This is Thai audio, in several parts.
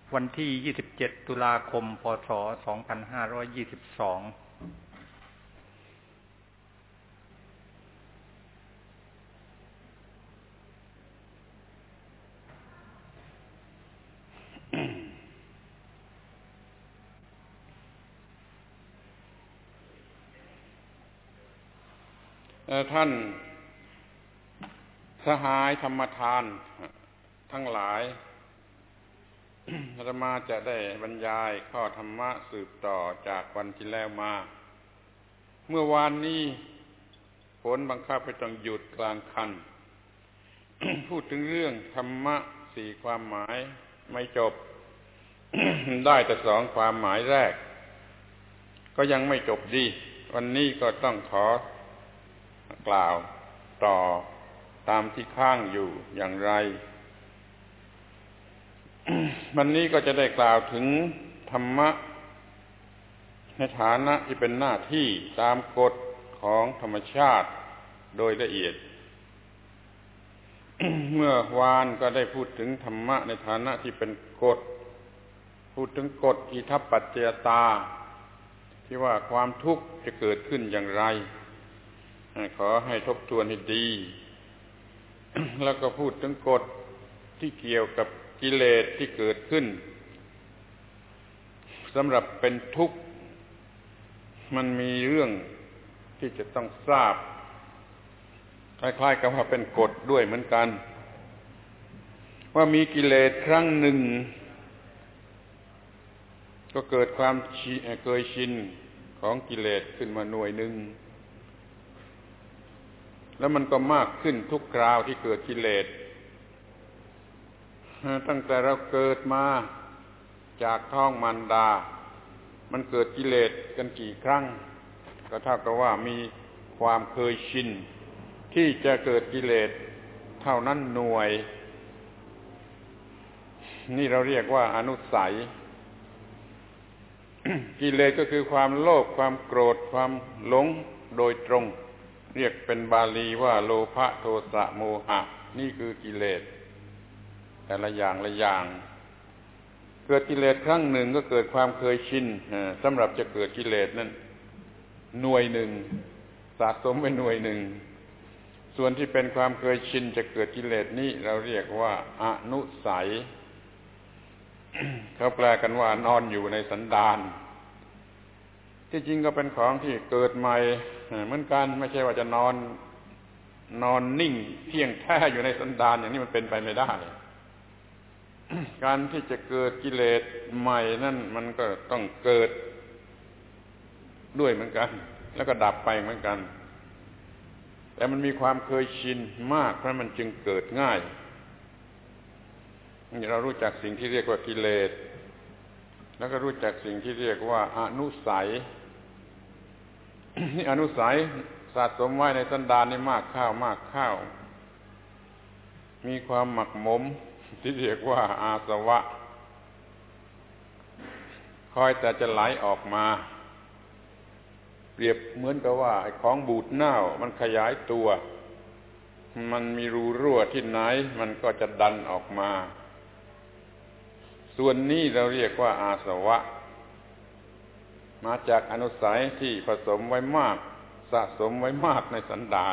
วันที่27ตุลาคมพ.ศ. 2522 ท่านสหายธรรมทานทั้งหลายอาตมาจะได้บรรยายข้อธรรมะสืบต่อจากวันที่แล้วมาเมื่อวานนี้ฝนบังคับให้ต้องหยุดกลางคัน พูดถึงเรื่องธรรมะสี่ความหมายไม่จบ ได้แต่สองความหมายแรกก็ยังไม่จบดีวันนี้ก็ต้องขอกล่าวต่อตามที่ค้างอยู่อย่างไร วันนี้ก็จะได้กล่าวถึงธรรมะในฐานะที่เป็นหน้าที่ตามกฎของธรรมชาติโดยละเอียด เมื่อวานก็ได้พูดถึงธรรมะในฐานะที่เป็นกฎพูดถึงกฎอิทัปปัจจยตาที่ว่าความทุกข์จะเกิดขึ้นอย่างไรขอให้ทบทวนให้ดี แล้วก็พูดถึงกฎที่เกี่ยวกับกิเลสที่เกิดขึ้นสำหรับเป็นทุกข์มันมีเรื่องที่จะต้องทราบคล้ายๆกับว่าเป็นกฎด้วยเหมือนกันว่ามีกิเลสครั้งหนึ่งก็เกิดความเคยชินของกิเลสขึ้นมาหน่วยหนึ่งแล้วมันก็มากขึ้นทุกคราวที่เกิดกิเลสตั้งแต่เราเกิดมาจากท้องมารดามันเกิดกิเลสกันกี่ครั้งก็เท่ากับว่ามีความเคยชินที่จะเกิดกิเลสเท่านั้นหน่วยนี่เราเรียกว่าอนุสัย กิเลสก็คือความโลภความโกรธความหลงโดยตรงเรียกเป็นบาลีว่าโลภะโทสะโมหะนี่คือกิเลสแต่ละอย่างละอย่างเกิดกิเลสครั้งหนึ่งก็เกิดความเคยชินสำหรับจะเกิดกิเลสนั้นหน่วยหนึ่งสะสมไว้หน่วยหนึ่งส่วนที่เป็นความเคยชินจะเกิดกิเลสนี้เราเรียกว่าอนุสัย เขาแปลกันว่านอนอยู่ในสันดานที่จริงก็เป็นของที่เกิดใหม่เหมือนกันไม่ใช่ว่าจะนอนนิ่งเที่ยงแท้อยู่ในสันดานอย่างนี้มันเป็นไปไม่ได้ การที่จะเกิดกิเลสใหม่นั่นมันก็ต้องเกิดด้วยเหมือนกันแล้วก็ดับไปเหมือนกันแต่มันมีความเคยชินมากเพราะมันจึงเกิดง่ายเรารู้จักสิ่งที่เรียกว่ากิเลสแล้วก็รู้จักสิ่งที่เรียกว่าอนุสัย นี่อนุสัยสะสมไว้ในสันดานนี่มากเข้ามีความหมักหมมที่เรียกว่าอาสวะคอยแต่จะไหลออกมาเปรียบเหมือนกับว่าไอ้ของบูดเน่ามันขยายตัวมันมีรูรั่วที่ไหนมันก็จะดันออกมาส่วนนี้เราเรียกว่าอาสวะมาจากอนุสัยที่ผสมไว้มากสะสมไว้มากในสันดาน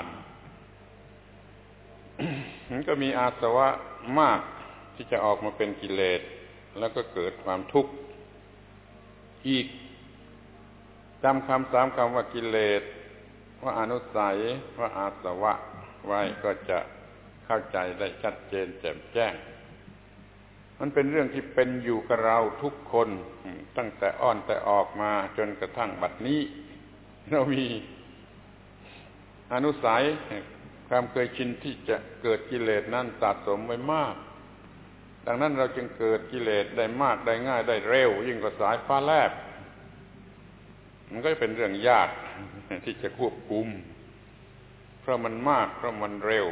มันก็มีอาสวะมากที่จะออกมาเป็นกิเลสแล้วก็เกิดความทุกข์อีกจำคำสามคำว่ากิเลสว่าอนุสัยว่าอาสวะไว้ก็จะเข้าใจได้ชัดเจนแจ่มแจ้งมันเป็นเรื่องที่เป็นอยู่กับเราทุกคนตั้งแต่อ้อนแต่ออกมาจนกระทั่งบัดนี้เรามีอนุสัยความเคยชินที่จะเกิดกิเลสนั้นสะสมไว้มากดังนั้นเราจึงเกิดกิเลสได้มากได้ง่ายได้เร็วยิ่งกว่าสายฟ้าแลบมันก็เป็นเรื่องยากที่จะควบคุมเพราะมันมากเพราะมันเร็ว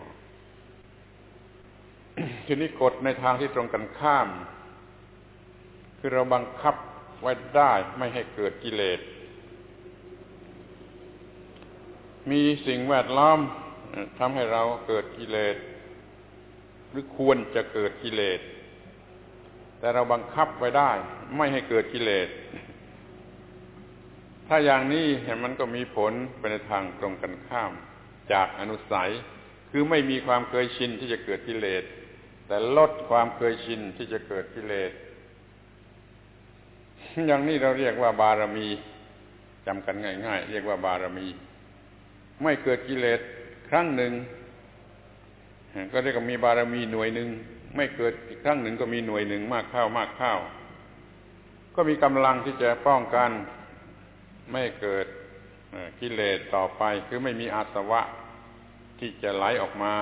ทีนี้กฎในทางที่ตรงกันข้ามคือเราบังคับไว้ได้ไม่ให้เกิดกิเลสมีสิ่งแวดล้อมทำให้เราเกิดกิเลสหรือควรจะเกิดกิเลสแต่เราบังคับไว้ได้ไม่ให้เกิดกิเลสถ้าอย่างนี้มันก็มีผลไปในทางตรงกันข้ามจากอนุสัยคือไม่มีความเคยชินที่จะเกิดกิเลสแต่ลดความเคยชินที่จะเกิดกิเลสอย่างนี้เราเรียกว่าบารมีจำกันง่ายๆเรียกว่าบารมีไม่เกิดกิเลสครั้งหนึ่งก็เรียกว่ามีบารมีหน่วยหนึ่งไม่เกิดอีกครั้งหนึ่งก็มีหน่วยหนึ่งมากเข้าก็มีกำลังที่จะป้องกันไม่เกิดกิเลสต่อไปคือไม่มีอาสวะที่จะไหลออกมา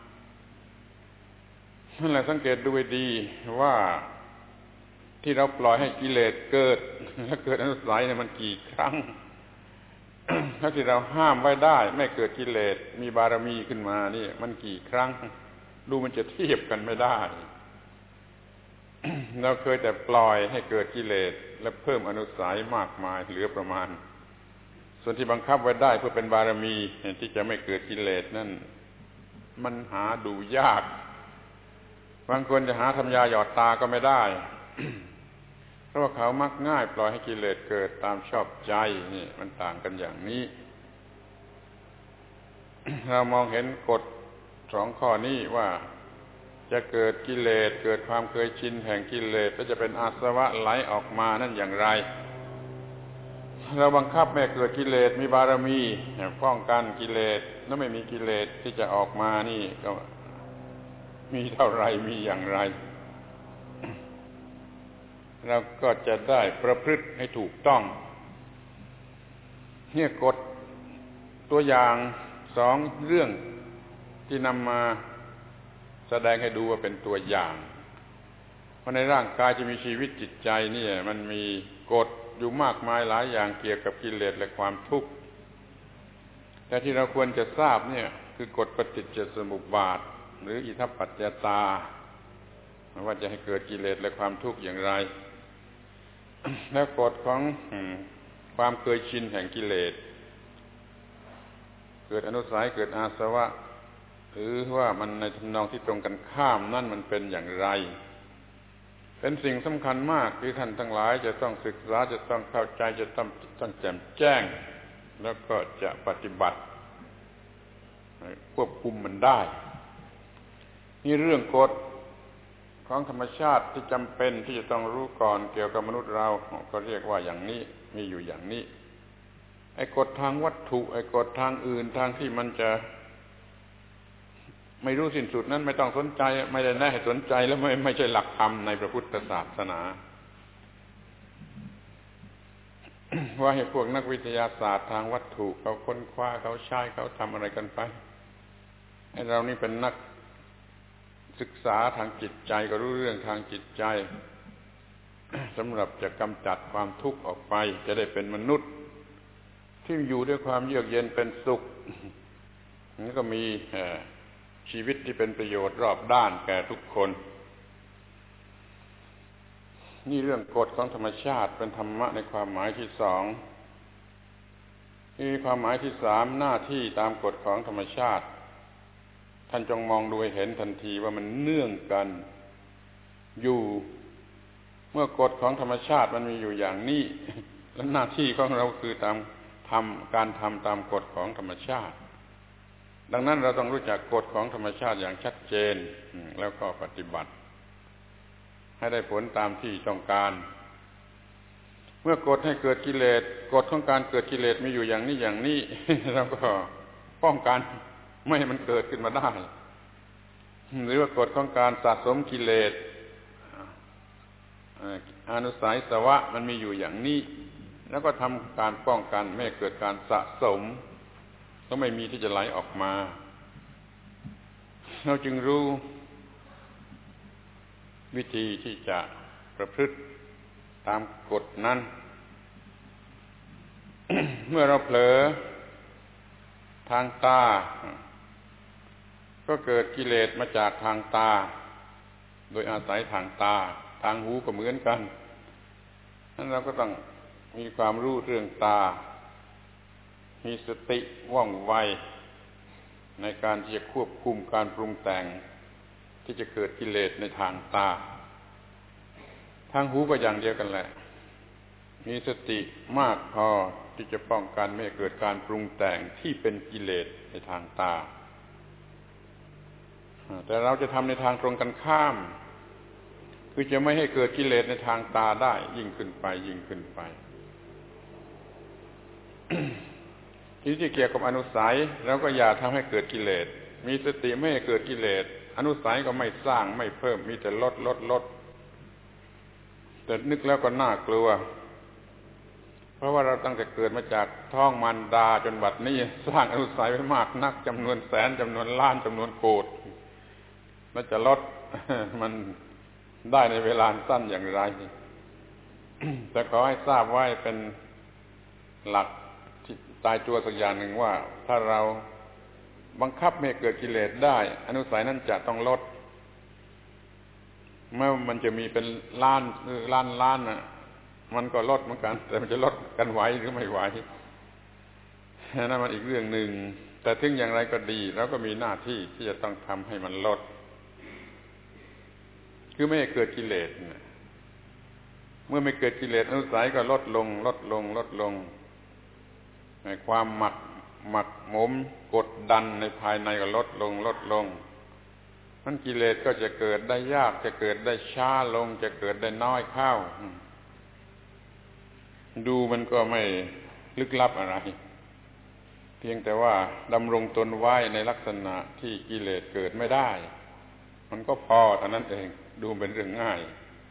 นั่นแหละสังเกตดูให้ดีว่าที่เราปล่อยให้กิเลสเกิดและเกิดอนุสัยเนี่ยมันกี่ครั้ง ถ้าที่เราห้ามไว้ได้ไม่เกิดกิเลสมีบารมีขึ้นมานี่มันกี่ครั้งดูมันจะเทียบกันไม่ได้ เราเคยแต่ปล่อยให้เกิดกิเลสและเพิ่มอนุสัยมากมายเหลือประมาณส่วนที่บังคับไว้ได้เพื่อเป็นบารมีที่จะไม่เกิดกิเลสนั่นมันหาดูยากบางคนจะหาทำยาหยอดตาก็ไม่ได้ เพราะว่าเขามักง่ายปล่อยให้กิเลสเกิดตามชอบใจนี่มันต่างกันอย่างนี้ เรามองเห็นกฎสองข้อนี้ว่าจะเกิดกิเลสเกิดความเคยชินแห่งกิเลสแล้วจะเป็นอาสวะไหลออกมานั่นอย่างไรเราบังคับไม่เกิดกิเลสมีบารมีป้องกันกิเลสแล้วไม่มีกิเลสที่จะออกมานี่ก็มีเท่าไรมีอย่างไรเราก็จะได้ประพฤติให้ถูกต้องเนี่ยกฎตัวอย่างสองเรื่องที่นำมาแสดงให้ดูว่าเป็นตัวอย่างเพราะในร่างกายจะมีชีวิตจิตใจนี่มันมีกฎอยู่มากมายหลายอย่างเกี่ยวกับกิเลสและความทุกข์แต่ที่เราควรจะทราบเนี่ยคือกฎปฏิจจสมุปบาทหรืออิทัปปัจจตาว่าจะให้เกิดกิเลสและความทุกข์อย่างไรแล้วกฎของความเคยชินแห่งกิเลสเกิดอนุสัยเกิดอาสวะหรือว่ามันในทำนองที่ตรงกันข้ามนั่นมันเป็นอย่างไรเป็นสิ่งสำคัญมากที่ท่านทั้งหลายจะต้องศึกษาจะต้องเข้าใจจะต้องแจ่มแจ้งแล้วก็จะปฏิบัติควบคุมมันได้นี่เรื่องกฎของธรรมชาติที่จำเป็นที่จะต้องรู้ก่อนเกี่ยวกับมนุษย์เราก็เรียกว่าอย่างนี้มีอยู่อย่างนี้ไอ้กฎทางวัตถุไอ้กฎทางอื่นทางที่มันจะไม่รู้สิ้นสุดนั้นไม่ต้องสนใจไม่ได้แน่ให้สนใจแล้วไม่ใช่หลักธรรมในพระพุทธศาสนา ว่าให้พวกนักวิทยาศาสตร์ทางวัตถุเขาค้นคว้าเขาใช้เขาทำอะไรกันไปไอ้เรานี่เป็นนักศึกษาทางจิตใจก็รู้เรื่องทางจิตใจ สำหรับจะกำจัดความทุกข์ออกไปจะได้เป็นมนุษย์ที่อยู่ด้วยความเยือกเย็นเป็นสุขนี่ก็มีชีวิตที่เป็นประโยชน์รอบด้านแก่ทุกคนนี่เรื่องกฎของธรรมชาติเป็นธรรมะในความหมายที่สองมีความหมายที่สามหน้าที่ตามกฎของธรรมชาติท่านจงมองดูให้เห็นทันทีว่ามันเนื่องกันอยู่เมื่อกฎของธรรมชาติมันมีอยู่อย่างนี้และหน้าที่ของเราคือการทำตามกฎของธรรมชาติดังนั้นเราต้องรู้จักกฎของธรรมชาติอย่างชัดเจนแล้วก็ปฏิบัติให้ได้ผลตามที่ต้องการเมื่อกฎให้เกิดกิเลสกฎของการเกิดกิเลสมีอยู่อย่างนี้ เราก็ป้องกันไม่ให้มันเกิดขึ้นมาได้หรือว่ากฎของการสะสมกิเลสอนุสัยสวะมันมีอยู่อย่างนี้แล้วก็ทำการป้องกันไม่ให้เกิดการสะสมก็ไม่มีที่จะไหลออกมาเราจึงรู้วิธีที่จะประพฤติตามกฎนั้น เมื่อเราเผลอทางตาก็เกิดกิเลสมาจากทางตาโดยอาศัยทางตาทางหูก็เหมือนกันนั้นเราก็ต้องมีความรู้เรื่องตามีสติว่องไวในการที่จะควบคุมการปรุงแต่งที่จะเกิดกิเลสในทางตาทางหูก็อย่างเดียวกันแหละมีสติมากพอที่จะป้องกันไม่ให้เกิดการปรุงแต่งที่เป็นกิเลสในทางตาแต่เราจะทำในทางตรงกันข้ามคือจะไม่ให้เกิดกิเลสในทางตาได้ยิ่งขึ้นไปยิ่งขึ้นไป ที่เกี่ยวกับอนุสัยเราก็อย่าทำให้เกิดกิเลสมีสติไม่ให้เกิดกิเลสอนุสัยก็ไม่สร้างไม่เพิ่มมีแต่ลดแต่นึกแล้วก็น่ากลัวเพราะว่าเราตั้งแต่เกิดมาจากท้องมารดาจนบัดนี้สร้างอนุสัยไว้มากนักจำนวนแสนจำนวนล้านจำนวนโกฏมันจะลด มันได้ในเวลาสั้นอย่างไร แต่ขอให้ทราบไว้เป็นหลักที่ตายตัวสักอย่างหนึ่งว่าถ้าเราบังคับไม่ให้เกิดกิเลสได้อนุสัยนั้นจะต้องลดเมื่อมันจะมีเป็นล้านน่ะมันก็ลดเหมือนกันแต่มันจะลดกันไหวหรือไม่ไหวนั่นมันอีกเรื่องหนึ่งแต่ถึงอย่างไรก็ดีเราก็มีหน้าที่ที่จะต้องทำให้มันลดคือไม่ให้เกิดกิเลสเมื่อไม่เกิดกิเลสอนุสัยก็ลดลงในความหมักหมมกดดันในภายในก็ลดลงมันกิเลสก็จะเกิดได้ยากจะเกิดได้ช้าลงจะเกิดได้น้อยเข้าดูมันก็ไม่ลึกลับอะไรเพียงแต่ว่าดำรงตนไว้ในลักษณะที่กิเลสเกิดไม่ได้มันก็พอเท่านั้นเองดูเป็นเรื่องง่าย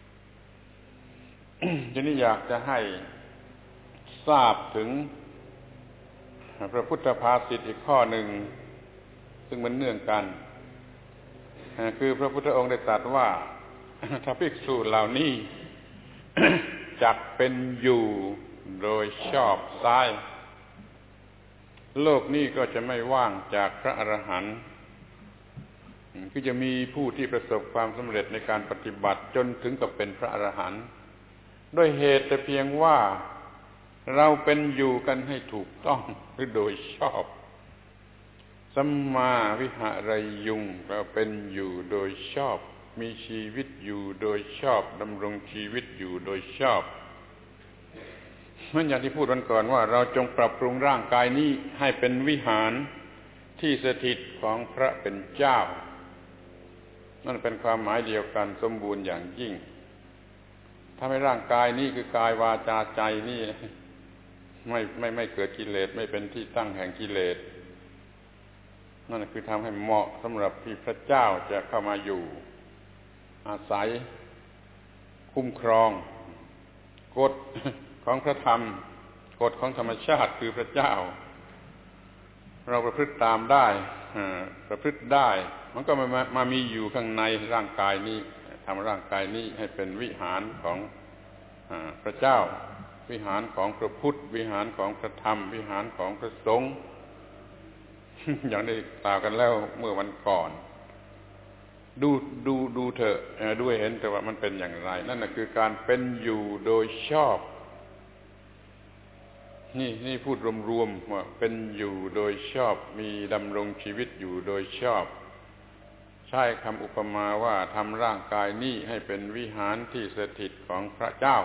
ทีนี้อยากจะให้ทราบถึงพระพุทธภาษิตอีกข้อหนึ่งซึ่งมันเนื่องกันคือพระพุทธองค์ได้ตรัสว่าถ้าภิกษุเหล่านี้ จักเป็นอยู่โดยชอบไซร้โลกนี้ก็จะไม่ว่างจากพระอรหันต์คือจะมีผู้ที่ประสบความสำเร็จในการปฏิบัติจนถึงกับเป็นพระอรหันต์ด้วยเหตุแต่เพียงว่าเราเป็นอยู่กันให้ถูกต้องหรือโดยชอบสัมมาวิหารยุงเราเป็นอยู่โดยชอบมีชีวิตอยู่โดยชอบดำรงชีวิตอยู่โดยชอบเหมือนอย่างที่พูดวันก่อนว่าเราจงปรับปรุงร่างกายนี้ให้เป็นวิหารที่สถิตของพระเป็นเจ้านั่นเป็นความหมายเดียวกันสมบูรณ์อย่างยิ่งถ้าให้ร่างกายนี้คือกายวาจาใจนี่ไม่เกิดกิเลสไม่เป็นที่ตั้งแห่งกิเลสนั่นคือทำให้เหมาะสำหรับที่พระเจ้าจะเข้ามาอยู่อาศัยคุ้มครองกฎของพระธรรมกฎของธรรมชาติคือพระเจ้าเราประพฤติตามได้ประพฤติได้มันก็มามีอยู่ข้างในร่างกายนี้ทำร่างกายนี้ให้เป็นวิหารของพระเจ้าวิหารของพระพุทธวิหารของพระธรรมวิหารของพระสงฆ์ อย่างได้กล่าวกันแล้วเมื่อวันก่อนดูเถอะด้วยเห็นแต่ว่ามันเป็นอย่างไรนั่นน่ะคือการเป็นอยู่โดยชอบนี่พูดรวมๆว่าเป็นอยู่โดยชอบมีดำรงชีวิตอยู่โดยชอบใช้คำอุปมาว่าทำร่างกายนี้ให้เป็นวิหารที่สถิตของพระเจ้า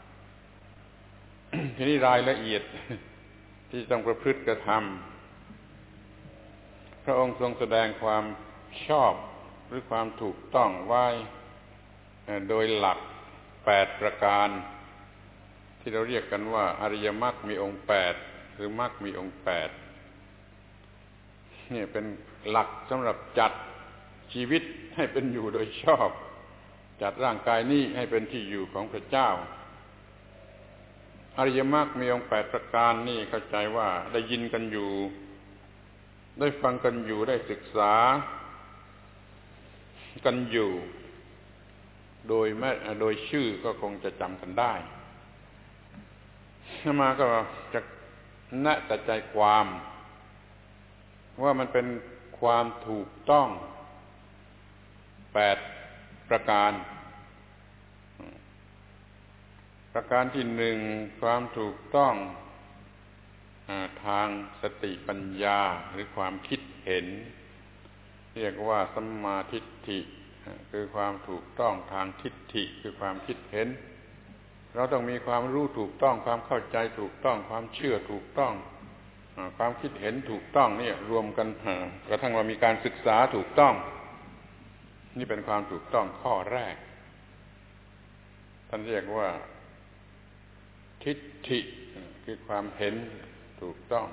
ทีนี้รายละเอียดที่ต้องประพฤติกระทำพระองค์ทรงแสดงความชอบหรือความถูกต้องไว้โดยหลัก8ประการที่เราเรียกกันว่าอริยมรรคมีองค์8หรือมรรคมีองค์8นี่เป็นหลักสำหรับจัดชีวิตให้เป็นอยู่โดยชอบจัดร่างกายนี้ให้เป็นที่อยู่ของพระเจ้าอริยมรรคมีองค์8ประการนี่เข้าใจว่าได้ยินกันอยู่ได้ฟังกันอยู่ได้ศึกษากันอยู่โดยชื่อก็คงจะจำกันได้มาก็จะแนะแต่ใจความว่ามันเป็นความถูกต้อง8ประการประการที่1ความถูกต้องทางสติปัญญาหรือความคิดเห็นเรียกว่าสัมมาทิฏฐิคือความถูกต้องทางทิฏฐิคือความคิดเห็นเราต้องมีความรู้ถูกต้องความเข้าใจถูกต้องความเชื่อถูกต้องความคิดเห็นถูกต้องเนี่ยรวมกันกระทั่งว่ามีการศึกษาถูกต้องนี่เป็นความถูกต้องข้อแรกท่านเรียกว่าทิฏฐิคือความเห็นถูกต้อง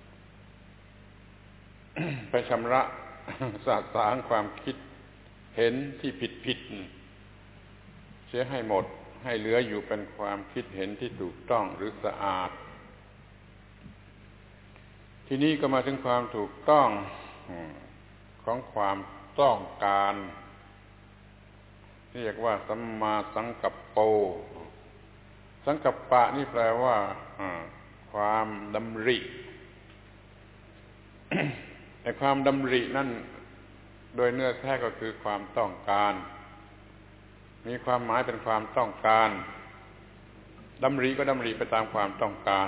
ไปชำระสาสางความคิดเห็นที่ผิดเสียให้หมดให้เหลืออยู่เป็นความคิดเห็นที่ถูกต้องหรือสะอาดทีนี้ก็มาถึงความถูกต้องของความต้องการเรียกว่าสัมมาสังกัปโปสังกัปปะนี่แปลว่าความดำริแต่ความดำรินั่นโดยเนื้อแท้ก็คือความต้องการมีความหมายเป็นความต้องการดำริก็ดำริไปตามความต้องการ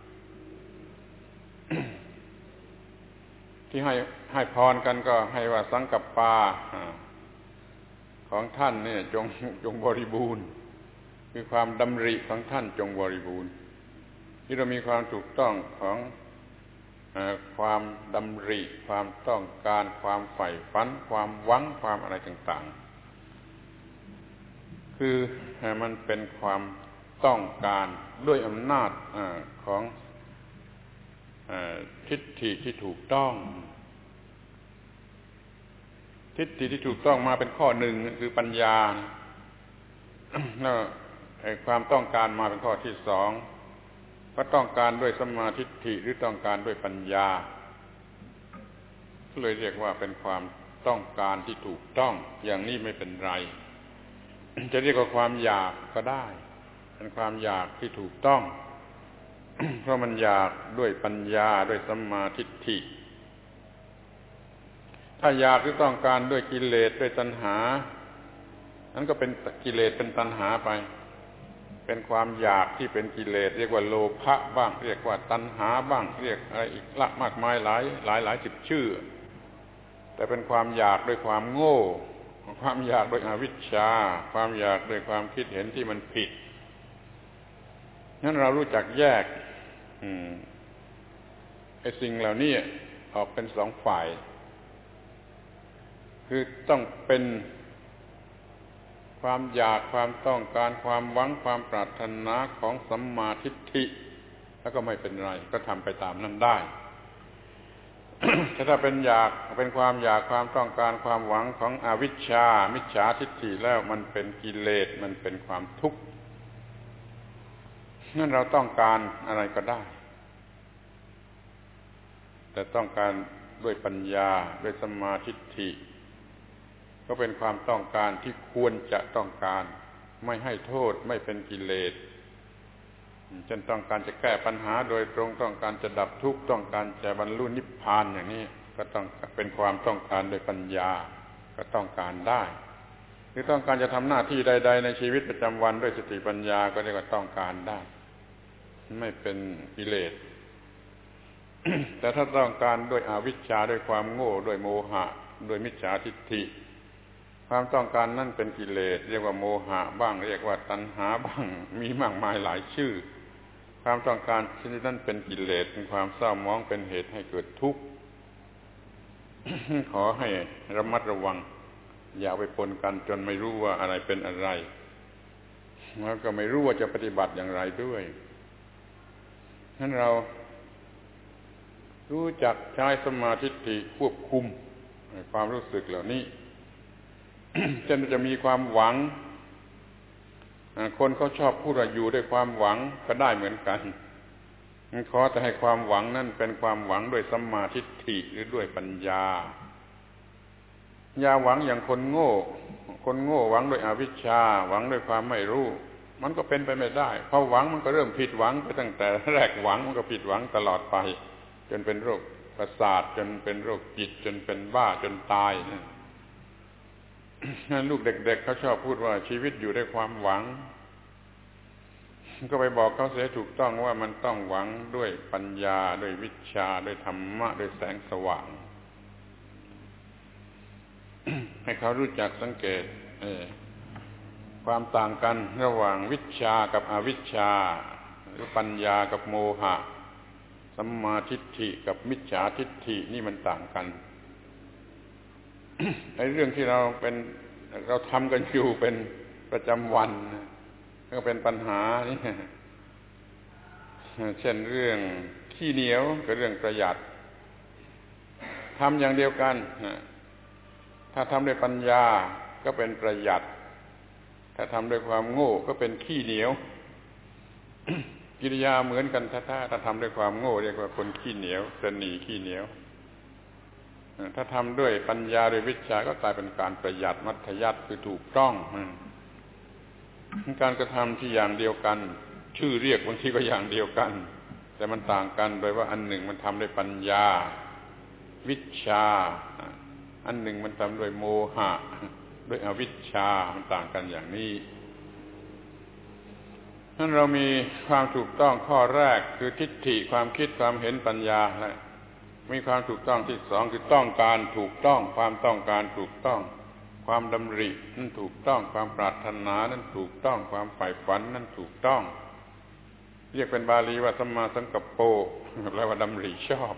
ที่ให้พรกันก็ให้ว่าสังกัปปะของท่านเนี่ยจงบริบูรณ์คือความดำริของท่านจงบริบูรณ์ที่เรามีความถูกต้องของความดำริความต้องการความใฝ่ฝันความหวังความอะไรต่างๆคือมันเป็นความต้องการด้วยอำนาจของทิฏฐิที่ถูกต้องทิฏฐิที่ถูกต้องมาเป็นข้อหนึ่งคือปัญญาแล้วความต้องการมาเป็นข้อที่สองก็ต้องการด้วยสัมมาทิฏฐิหรือต้องการด้วยปัญญาก็เลยเรียกว่าเป็นความต้องการที่ถูกต้องอย่างนี้ไม่เป็นไรจะเรียกว่าความอยากก็ได้เป็นความอยากที่ถูกต้อง เพราะมันอยากด้วยปัญญาด้วยสัมมาทิฏฐิถ้าอยากหรือต้องการด้วยกิเลสด้วยตัณหานั้นก็เป็นกิเลสเป็นตัณหาไปเป็นความอยากที่เป็นกิเลสเรียกว่าโลภะบ้างเรียกว่าตัณหาบ้างเรียกอะไรอีกละมากมายหลายสิบชื่อแต่เป็นความอยากด้วยความโง่ความอยากด้วยอวิชชาความอยากด้วยความคิดเห็นที่มันผิดงั้นเรารู้จักแยกไอ้สิ่งเหล่านี้ออกเป็นสองฝ่ายคือต้องเป็นความอยากความต้องการความหวังความปรารถนาของสัมมาทิฏฐิแล้วก็ไม่เป็นไรก็ทำไปตามนั้นได้ ถ้าเป็นความอยากความต้องการความหวังของอวิชชามิจฉาทิฏฐิแล้วมันเป็นกิเลสมันเป็นความทุกข์งั้นเราต้องการอะไรก็ได้แต่ต้องการด้วยปัญญาด้วยสัมมาทิฏฐิก็เป็นความต้องการที่ควรจะต้องการไม่ให้โทษไม่เป็นกิเลสเช่นต้องการจะแก้ปัญหาโดยตรงต้องการจะดับทุกข์ต้องการจะบรรลุนิพพานอย่างนี้ก็ต้องเป็นความต้องการโดยปัญญาก็ต้องการได้หรือต้องการจะทำหน้าที่ใดๆในชีวิตประจำวันด้วยสติปัญญาก็เรียกว่าต้องการได้ไม่เป็นกิเลส แต่ถ้าต้องการด้วยอวิชชาด้วยความโง่ด้วยโมหะด้วยมิจฉาทิฏฐิความต้องการนั่นเป็นกิเลสเรียกว่าโมหะบ้างเรียกว่าตัณหาบ้างมีมากมายหลายชื่อความต้องการชนิดนั้นเป็นกิเลสเป็นความเศร้าหมองเป็นเหตุให้เกิดทุกข์ ขอให้ระมัดระวังอย่าไปปนกันจนไม่รู้ว่าอะไรเป็นอะไรแล้วก็ไม่รู้ว่าจะปฏิบัติอย่างไรด้วยงั้นเรารู้จักใช้สมาธิควบคุมความรู้สึกเหล่านี้ จะมีความหวังคนเขาชอบพูดว่าอยู่ด้วยความหวังก็ได้เหมือนกันขอแต่ให้ความหวังนั่นเป็นความหวังด้วยสัมมาทิฏฐิหรือด้วยปัญญาอย่าหวังอย่างคนโง่หวังด้วยอวิชชาหวังด้วยความไม่รู้มันก็เป็นไปไม่ได้พอหวังมันก็เริ่มผิดหวังไปตั้งแต่แรกหวังมันก็ผิดหวังตลอดไปจนเป็นโรคประสาทจนเป็นโรคจิตจนเป็นบ้าจนตายลูกเด็กๆเขาชอบพูดว่าชีวิตอยู่ด้วยความหวังก็ไปบอกเขาเสียถูกต้องว่ามันต้องหวังด้วยปัญญาด้วยวิชาด้วยธรรมะด้วยแสงสว่างให้เขารู้จักสังเกตความต่างกันระหว่างวิชชากับอวิชชาหรือปัญญากับโมหะสัมมาทิฏฐิกับมิจฉาทิฏฐินี่มันต่างกัน ไอ้เรื่องที่เราทำกันอยู่เป็นประจำวันก็เป็นปัญหานี่เช่นเรื่องขี้เหนียวกับเรื่องประหยัดทำอย่างเดียวกันถ้าทำด้วยปัญญาก็เป็นประหยัดถ้าทำด้วยความโง่ก็เป็นขี้เหนียว กิริยาเหมือนกันถ้าทำด้วยความโง่เรียกว่าคนขี้เหนียวตนีขี้เหนียวถ้าทำด้วยปัญญาด้วยวิชาก็กลายเป็นการประหยัดมัธยัสถ์คือถูกต้องการกระทำที่อย่างเดียวกันชื่อเรียกบางทีก็อย่างเดียวกันแต่มันต่างกันโดยว่าอันหนึ่งมันทำด้วยปัญญาวิชาอันหนึ่งมันทำด้วยโมหะด้วยอวิชชามันต่างกันอย่างนี้นั้นเรามีความถูกต้องข้อแรกคือทิฏฐิความคิดความเห็นปัญญาและมีความถูกต้องที่สองคือต้องการถูกต้องความต้องการถูกต้องความดำรินั้นถูกต้องความปรารถนานั้นถูกต้องความใฝ่ฝันนั้นถูกต้องเรียกเป็นบาลีว่าสัมมาสังกัปโปแปลว่าดำริชอบ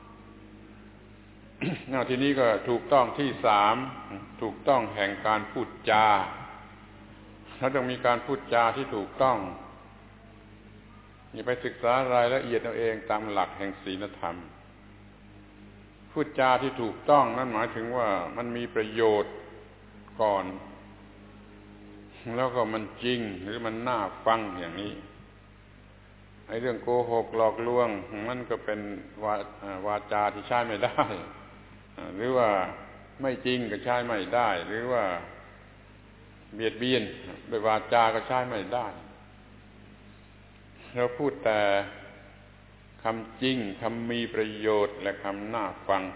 ทีนี้ก็ถูกต้องที่สามถูกต้องแห่งการพูดจาเราต้องมีการพูดจาที่ถูกต้องอย่าไปศึกษารายละเอียดเอาเองตามหลักแห่งศีลธรรมพูดจาที่ถูกต้องนั่นหมายถึงว่ามันมีประโยชน์ก่อนแล้วก็มันจริงหรือมันน่าฟังอย่างนี้ไอ้เรื่องโกหกหลอกลวงมันก็เป็นวาจาที่ใช้ไม่ได้หรือว่าไม่จริงก็ใช้ไม่ได้หรือว่าเบียดเบียนด้วยวาจาก็ใช้ไม่ได้เราพูดแต่คำจริงคำมีประโยชน์และคำน่าฟัง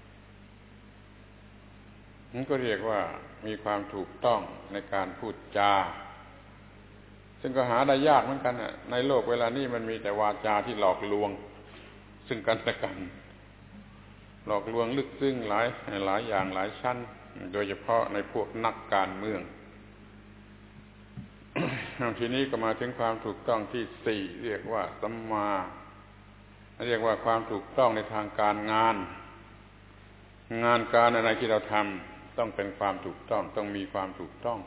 นั่นก็เรียกว่ามีความถูกต้องในการพูดจาซึ่งก็หาได้ยากเหมือนกันในโลกเวลานี้มันมีแต่วาจาที่หลอกลวงซึ่งกันและกันหลอกลวงลึกซึ้งหลายอย่างหลายชั้นโดยเฉพาะในพวกนักการเมือง ทีนี้ก็มาถึงความถูกต้องที่สี่เรียกว่าสัมมาเรียกว่าความถูกต้องในทางการงานการอะไรที่เราทำต้องเป็นความถูกต้องต้องมีความถูกต้อง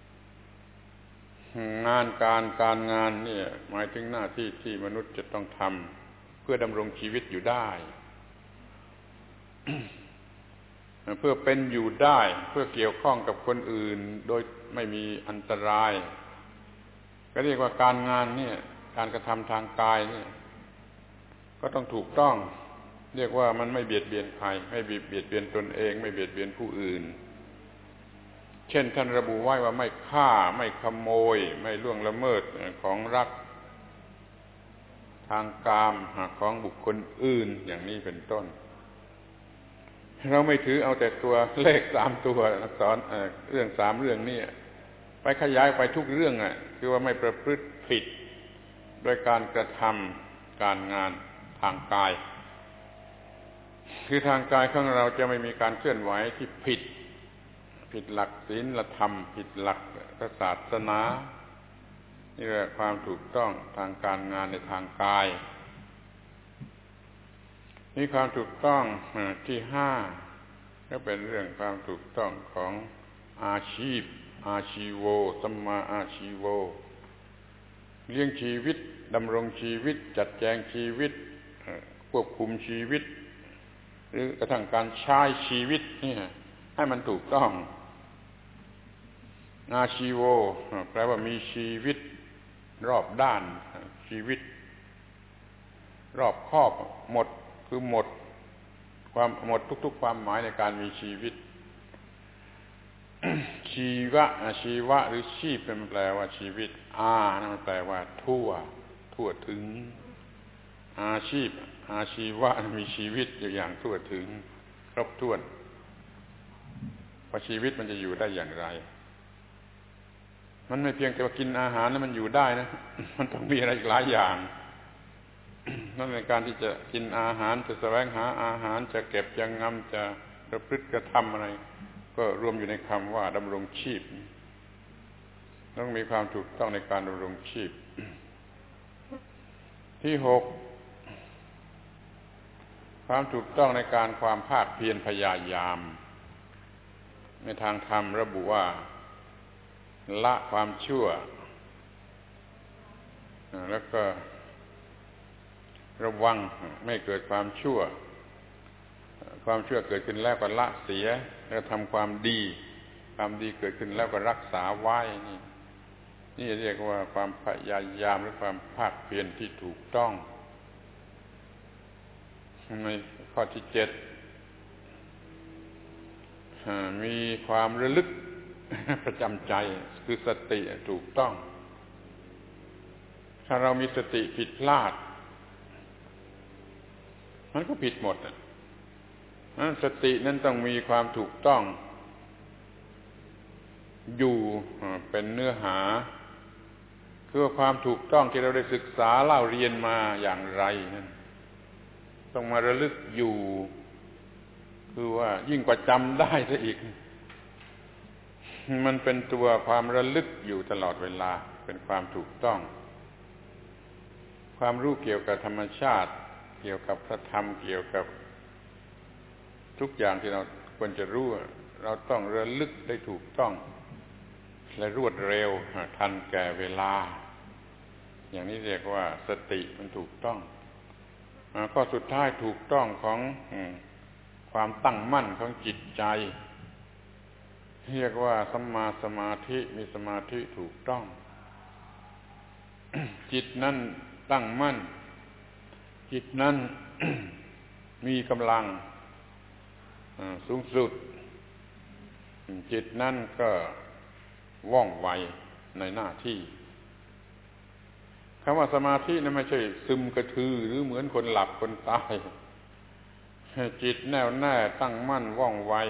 การงานเนี่ยหมายถึงหน้าที่ที่มนุษย์จะต้องทำเพื่อดำรงชีวิตอยู่ได้ เพื่อเป็นอยู่ได้เพื่อเกี่ยวข้องกับคนอื่นโดยไม่มีอันตรายก็เรียกว่าการงานเนี่ยการกระทำทางกายเนี่ยก็ต้องถูกต้องเรียกว่ามันไม่เบียดเบียนใครไม่เบียดเบียนตนเองไม่เบียดเบียนผู้อื่นเช่นท่านระบุไว้ว่าไม่ฆ่าไม่ขโมยไม่ล่วงละเมิดของรักทางกามของบุคคลอื่นอย่างนี้เป็นต้นเราไม่ถือเอาแต่ตัวเลข3ตัวสอนเรื่อง3เรื่องนี้ไปขยายไปทุกเรื่องคือว่าไม่ประพฤติผิดโดยการกระทำการงานทางกายคือทางกายของเราจะไม่มีการเคลื่อนไหวที่ผิดหลักศีลธรรมผิดหลักศาสนานี่แหละความถูกต้องทางการงานในทางกายนี่ความถูกต้องที่5ก็เป็นเรื่องความถูกต้องของอาชีพอาชีโวสัมมาอาชีโวเลี้ยงชีวิตดำรงชีวิตจัดแจงชีวิตควบคุมชีวิตหรือกระทั่งการใช้ชีวิตนี่ให้มันถูกต้องอาชีโวแปลว่ามีชีวิตรอบด้านชีวิตรอบคอบหมดคือหมดทุกๆความหมายในการมีชีวิต ชีวะหรือชีพเป็นแปลว่าชีวิตนั่นมันแปลว่าทั่วถึงอาชีพอาชีวะมีชีวิตอย่างทั่วถึงครบถ้วนว่าชีวิตมันจะอยู่ได้อย่างไรมันไม่เพียงแต่ว่ากินอาหารแล้วมันอยู่ได้นะ มันต้องมีอะไรอีกหลายอย่างนั่นในการที่จะกินอาหารจะแสวงหาอาหารจะเก็บจะงำจะประพฤติกระทำอะไรก็รวมอยู่ในคำว่าดำรงชีพต้องมีความถูกต้องในการดำรงชีพที่6ความถูกต้องในการความภาคเพียรพยายามในทางธรรมระบุว่าละความชั่วแล้วก็ระวังไม่เกิดความชั่วเกิดขึ้นแล้วก็ละเสียแล้วทำความดีเกิดขึ้นแล้วก็รักษาไว้นี่เรียกว่าความพยายามหรือความภาคเพียรที่ถูกต้องในข้อที่7มีความระลึกประจำใจคือสติถูกต้องถ้าเรามีสติผิดพลาดมันก็ผิดหมดสตินั้นต้องมีความถูกต้องอยู่เป็นเนื้อหาคือความถูกต้องที่เราได้ศึกษาเล่าเรียนมาอย่างไรนั่นต้องมาระลึกอยู่คือว่ายิ่งกว่าจำได้ซะอีกมันเป็นตัวความระลึกอยู่ตลอดเวลาเป็นความถูกต้องความรู้เกี่ยวกับธรรมชาติเกี่ยวกับพระธรรมเกี่ยวกับทุกอย่างที่เราควรจะรู้เราต้องระลึกได้ถูกต้องและรวดเร็วทันแก่เวลาอย่างนี้เรียกว่าสติมันถูกต้องข้อสุดท้ายถูกต้องของความตั้งมั่นของจิตใจเรียกว่าสัมมาสมาธิมีสมาธิถูกต้อง จิตนั้นตั้งมั่นจิตนั้น มีกำลังสูงสุดจิตนั้นก็ว่องไวในหน้าที่คำว่าสมาธินั้นไม่ใช่ซึมกระทือหรือเหมือนคนหลับคนตายจิตแน่วแน่ตั้งมั่นว่องไว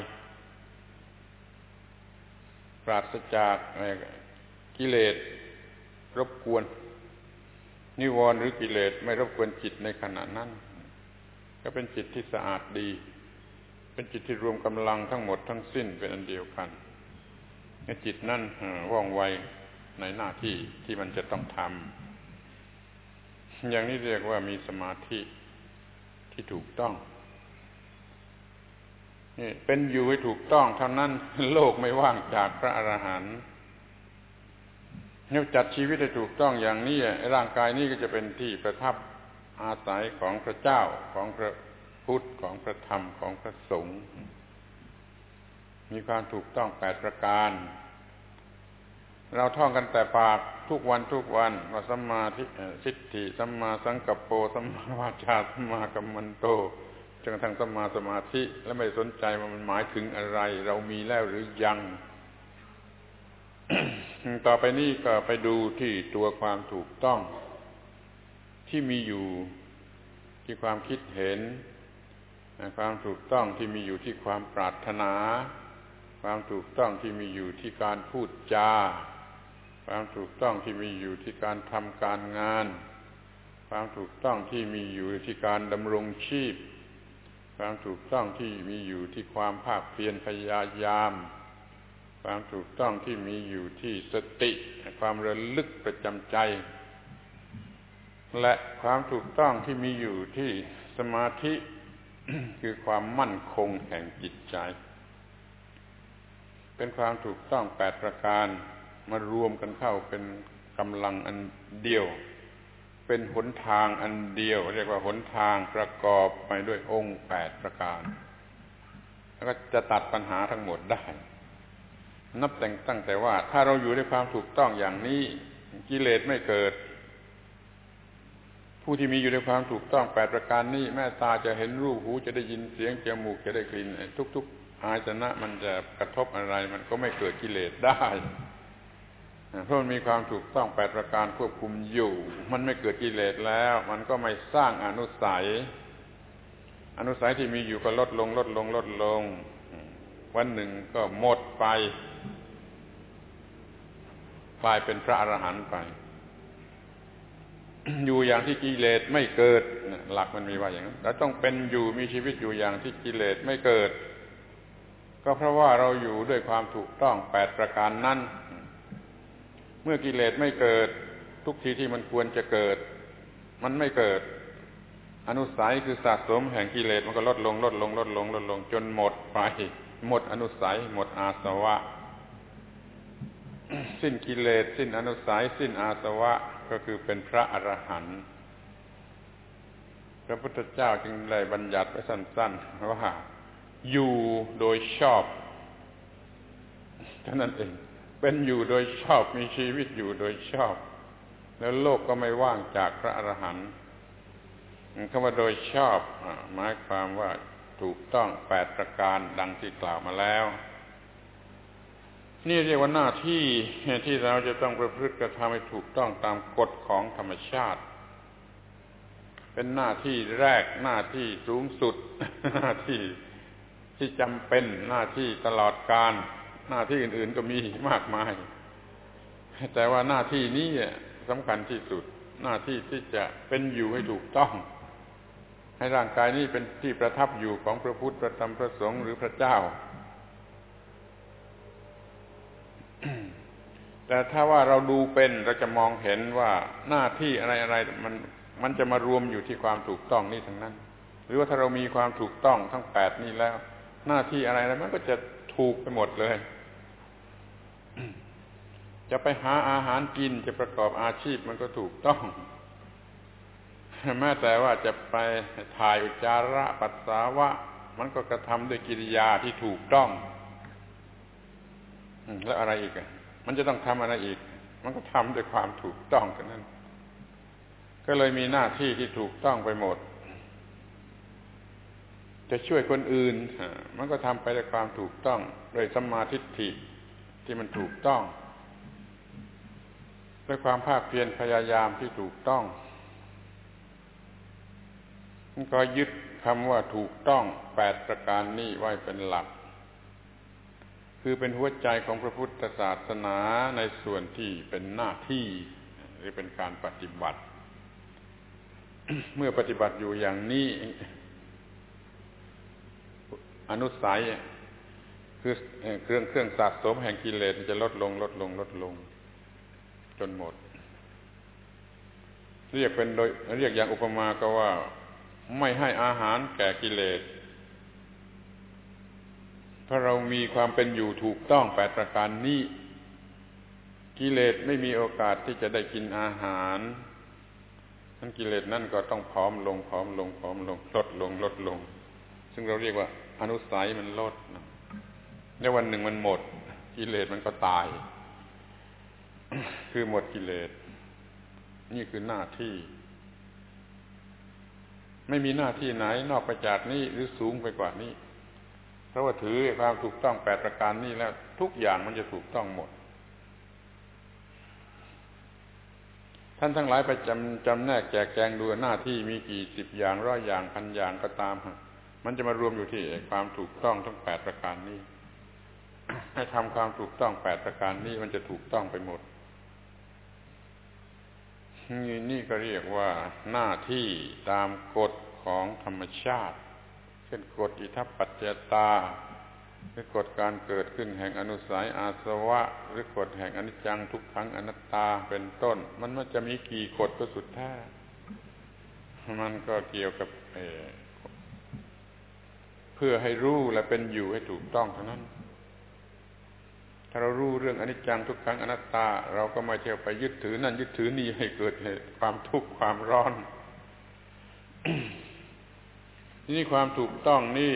ปราศจากกิเลสรบกวนนิวรณ์หรือกิเลสไม่รบกวนจิตในขณะนั้นก็เป็นจิตที่สะอาดดีเป็นจิตที่รวมกำลังทั้งหมดทั้งสิ้นเป็นอันเดียวกันจิตนั่นว่องไวในหน้าที่ที่มันจะต้องทำอย่างนี้เรียกว่ามีสมาธิที่ถูกต้องนี่เป็นอยู่ให้ถูกต้องเท่านั้นโลกไม่ว่างจากพระอรหันต์เนี่ยจัดชีวิตให้ถูกต้องอย่างนี้ร่างกายนี้ก็จะเป็นที่ประทับอาศัยของพระเจ้าของพระพุทธของพระธรรมของพระสงฆ์มีความถูกต้อง8ประการเราท่องกันแต่ปากทุกวันว่าสัมมาทิฏฐิสัมมาสังกัปโปสัมมาวาจาสัมมากัมมันโตจนกระทั่งสัมมาสมาธิและไม่สนใจว่ามันหมายถึงอะไรเรามีแล้วหรือยัง ต่อไปนี้ก็ไปดูที่ตัวความถูกต้องที่มีอยู่ที่ความคิดเห็นความถูกต้องที่มีอยู่ที่ความปรารถนาความถูกต้องที่มีอยู่ที่การพูดจาความถูกต้องที่มีอยู่ที่การทำการงานความถูกต้องที่มีอยู่ที่การดำรงชีพความถูกต้องที่มีอยู่ที่ความภาคเพียรพยายามความถูกต้องที่มีอยู่ที่สติความระลึกประจำใจและความถูกต้องที่มีอยู่ที่สมาธิ คือความมั่นคงแห่งจิตใจเป็นความถูกต้อง8ประการมารวมกันเข้าเป็นกำลังอันเดียวเป็นหนทางอันเดียวเรียกว่าหนทางประกอบไปด้วยองค์8ประการแล้วก็จะตัดปัญหาทั้งหมดได้นับตั้งแต่ว่าถ้าเราอยู่ในความถูกต้องอย่างนี้กิเลสไม่เกิดผู้ที่มีอยู่ในความถูกต้อง8ประการนี้แม้ตาจะเห็นรูปหูจะได้ยินเสียงจมูกจะได้กลิ่นทุกๆอายตนะมันจะกระทบอะไรมันก็ไม่เกิดกิเลสได้เพราะมันมีความถูกต้อง8ประการควบคุมอยู่มันไม่เกิดกิเลสแล้วมันก็ไม่สร้างอนุสัยที่มีอยู่ก็ลดลงวันหนึ่งก็หมดไปกลายเป็นพระอรหันต์ไป อยู่อย่างที่กิเลสไม่เกิดหลักมันมีว่าอย่างนั้นเราต้องเป็นอยู่มีชีวิตอยู่อย่างที่กิเลสไม่เกิดก็เพราะว่าเราอยู่ด้วยความถูกต้อง8ประการนั้นเมื่อกิเลสไม่เกิดทุกทีที่มันควรจะเกิดมันไม่เกิดอนุสัยคือสะสมแห่งกิเลสมันก็ลดลงจนหมดไปหมดอนุสัยหมดอาสวะสิ้นกิเลสสิ้นอนุสัยสิ้นอาสวะก็คือเป็นพระอรหันต์พระพุทธเจ้าจึงได้บัญญัติไว้สั้นๆว่าอยู่โดยชอบเท่านั้นเองเป็นอยู่โดยชอบมีชีวิตอยู่โดยชอบแล้วโลกก็ไม่ว่างจากพระอรหันต์คำว่าโดยชอบหมายความว่าถูกต้อง8ประการดังที่กล่าวมาแล้วนี่เรียกว่าหน้าที่ที่เราจะต้องประพฤติกระทำให้ถูกต้องตามกฎของธรรมชาติเป็นหน้าที่แรกหน้าที่สูงสุดหน้าที่ที่จำเป็นหน้าที่ตลอดกาลหน้าที่อื่นๆก็มีมากมายแต่ว่าหน้าที่นี้สำคัญที่สุดหน้าที่ที่จะเป็นอยู่ให้ถูกต้องให้ร่างกายนี้เป็นที่ประทับอยู่ของพระพุทธพระธรรมพระสงฆ์หรือพระเจ้าแต่ถ้าว่าเราดูเป็นเราจะมองเห็นว่าหน้าที่อะไรๆมันจะมารวมอยู่ที่ความถูกต้องนี่ทั้งนั้นหรือว่าถ้าเรามีความถูกต้องทั้ง8นี่แล้วหน้าที่อะไรๆมันก็จะถูกไปหมดเลยจะไปหาอาหารกินจะประกอบอาชีพมันก็ถูกต้องแม้แต่ว่าจะไปถ่ายอุจจาระปัสสาวะมันก็กระทำด้วยกิริยาที่ถูกต้องแล้วอะไรอีกมันจะต้องทำอะไรอีกมันก็ทำด้วยความถูกต้องเท่านั้นก็เลยมีหน้าที่ที่ถูกต้องไปหมดจะช่วยคนอื่นมันก็ทำไปด้วยความถูกต้องโดยสัมมาทิฏฐิที่มันถูกต้องด้วยความภาคเพียรพยายามที่ถูกต้องมันก็ยึดคำว่าถูกต้อง8ประการนี้ไว้เป็นหลักคือเป็นหัวใจของพระพุทธศาสนาในส่วนที่เป็นหน้าที่หรือเป็นการปฏิบัติ เมื่อปฏิบัติอยู่อย่างนี้อนุสัยคือเครื่องสะสมแห่งกิเลสจะลดลงจนหมดเรียกอย่างอุปมาก็ว่าไม่ให้อาหารแก่กิเลสถ้าเรามีความเป็นอยู่ถูกต้อง8ประการนี้กิเลสไม่มีโอกาสที่จะได้กินอาหารทั้งกิเลสนั่นก็ต้องผอมลงลดลงซึ่งเราเรียกว่าอนุสัยมันลดในวันหนึ่งมันหมดกิเลสมันก็ตายคือหมดกิเลสนี่คือหน้าที่ไม่มีหน้าที่ไหนนอกไปจากนี้หรือสูงไปกว่านี้เพราะว่าถือความถูกต้อง8ประการนี้แล้วทุกอย่างมันจะถูกต้องหมดท่านทั้งหลายไปจำแนกแจกแจงดูหน้าที่มีกี่10อย่าง100อย่าง1,000อย่างก็ตามมันจะมารวมอยู่ที่ความถูกต้องทั้ง8ประการนี้ให้ทำความถูกต้อง8ประการนี้มันจะถูกต้องไปหมดนี่ก็เรียกว่าหน้าที่ตามกฎของธรรมชาติเช่นกฎอิทัปปัจจยตาหรือกฎการเกิดขึ้นแห่งอนุสัยอาสวะหรือกฎแห่งอนิจจังทุกขังอนัตตาเป็นต้นมันจะมีกี่กฎก็สุดแท้มันก็เกี่ยวกับเพื่อให้รู้และเป็นอยู่ให้ถูกต้องเท่านั้นถ้าเรารู้เรื่องอนิจจังทุกขังอนัตตาเราก็ไม่เที่ยวไปยึดถือนั่นยึดถือนี่ให้เกิดความทุกข์ความร้อน นี่ความถูกต้องนี่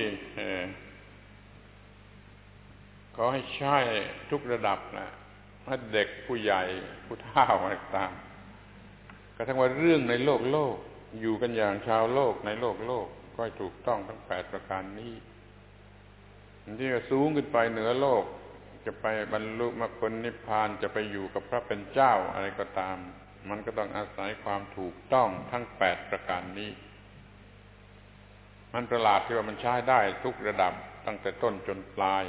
ขอให้ใช้ทุกระดับนะเด็กผู้ใหญ่ผู้เฒ่าอะไรต่างกระทั่งว่าเรื่องในโลกอยู่กันอย่างชาวโลกในโลกก็ให้ถูกต้องทั้ง8ประการนี้ที่จะสูงขึ้นไปเหนือโลกจะไปบรรลุมรรคผลนิพพานจะไปอยู่กับพระเป็นเจ้าอะไรก็ตามมันก็ต้องอาศัยความถูกต้องทั้ง8ประการนี้มันประหลาดที่ว่ามันใช้ได้ทุกระดับตั้งแต่ต้นจนปลาย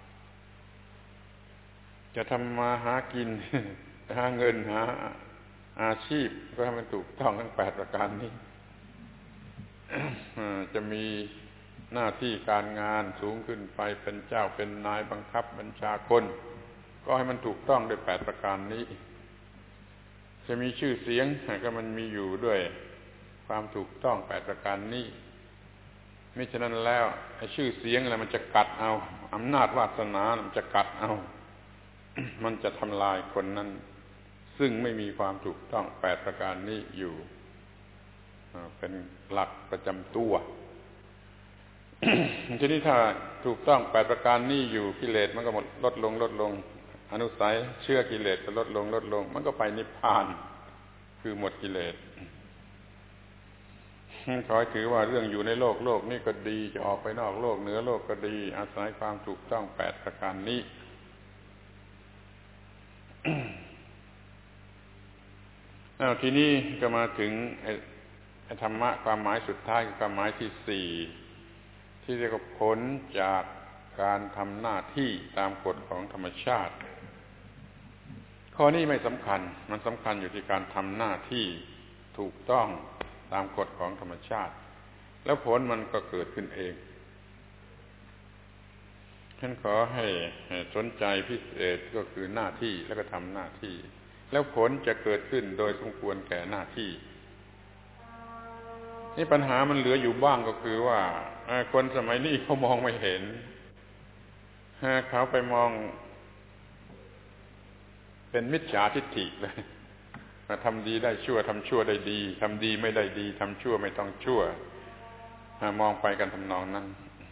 จะทำมาหากินหาเงินหาอาชีพก็ให้มันถูกต้องทั้ง8ประการนี้จะมีหน้าที่การงานสูงขึ้นไปเป็นเจ้าเป็นนายบังคับบัญชาคนก็ให้มันถูกต้องด้วย8ประการนี้จะมีชื่อเสียงก็มันมีอยู่ด้วยความถูกต้อง8ประการนี้มิฉะนั้นแล้วไอ้ชื่อเสียงอะไรมันจะกัดเอาอำนาจวาสนามันจะกัดเอา มันจะทำลายคนนั้นซึ่งไม่มีความถูกต้อง8ประการนี้อยู่เป็นหลักประจำตัว ทีนี้ถ้าถูกต้อง8ประการนี้อยู่กิเลสมันก็หมดลดลงอนุสัยเชื่อกิเลสก็ลดลงมันก็ไปนิพพานคือหมดกิเลสขอให้ถือว่าเรื่องอยู่ในโลกนี่ก็ดีจะออกไปนอกโลกเหนือโลกก็ดีอาศัยความถูกต้อง8ประการนี้ ทีนี้ก็มาถึงธรรมะความหมายสุดท้ายคือความหมายที่4ที่เรียกว่าผลจากการทำหน้าที่ตามกฎของธรรมชาติข้อนี้ไม่สำคัญมันสำคัญอยู่ที่การทำหน้าที่ถูกต้องตามกฎของธรรมชาติแล้วผลมันก็เกิดขึ้นเองฉันขอให้สนใจพิเศษก็คือหน้าที่แล้วก็ทำหน้าที่แล้วผลจะเกิดขึ้นโดยสมควรแก่หน้าที่นี่ปัญหามันเหลืออยู่บ้างก็คือว่าคนสมัยนี้เขามองไม่เห็นเขาไปมองเป็นมิจฉาทิฏฐิเลยทำดีได้ชั่วทำชั่วได้ดีทำดีไม่ได้ดีทำชั่วไม่ต้องชั่วมองไปกันทำนองนั้น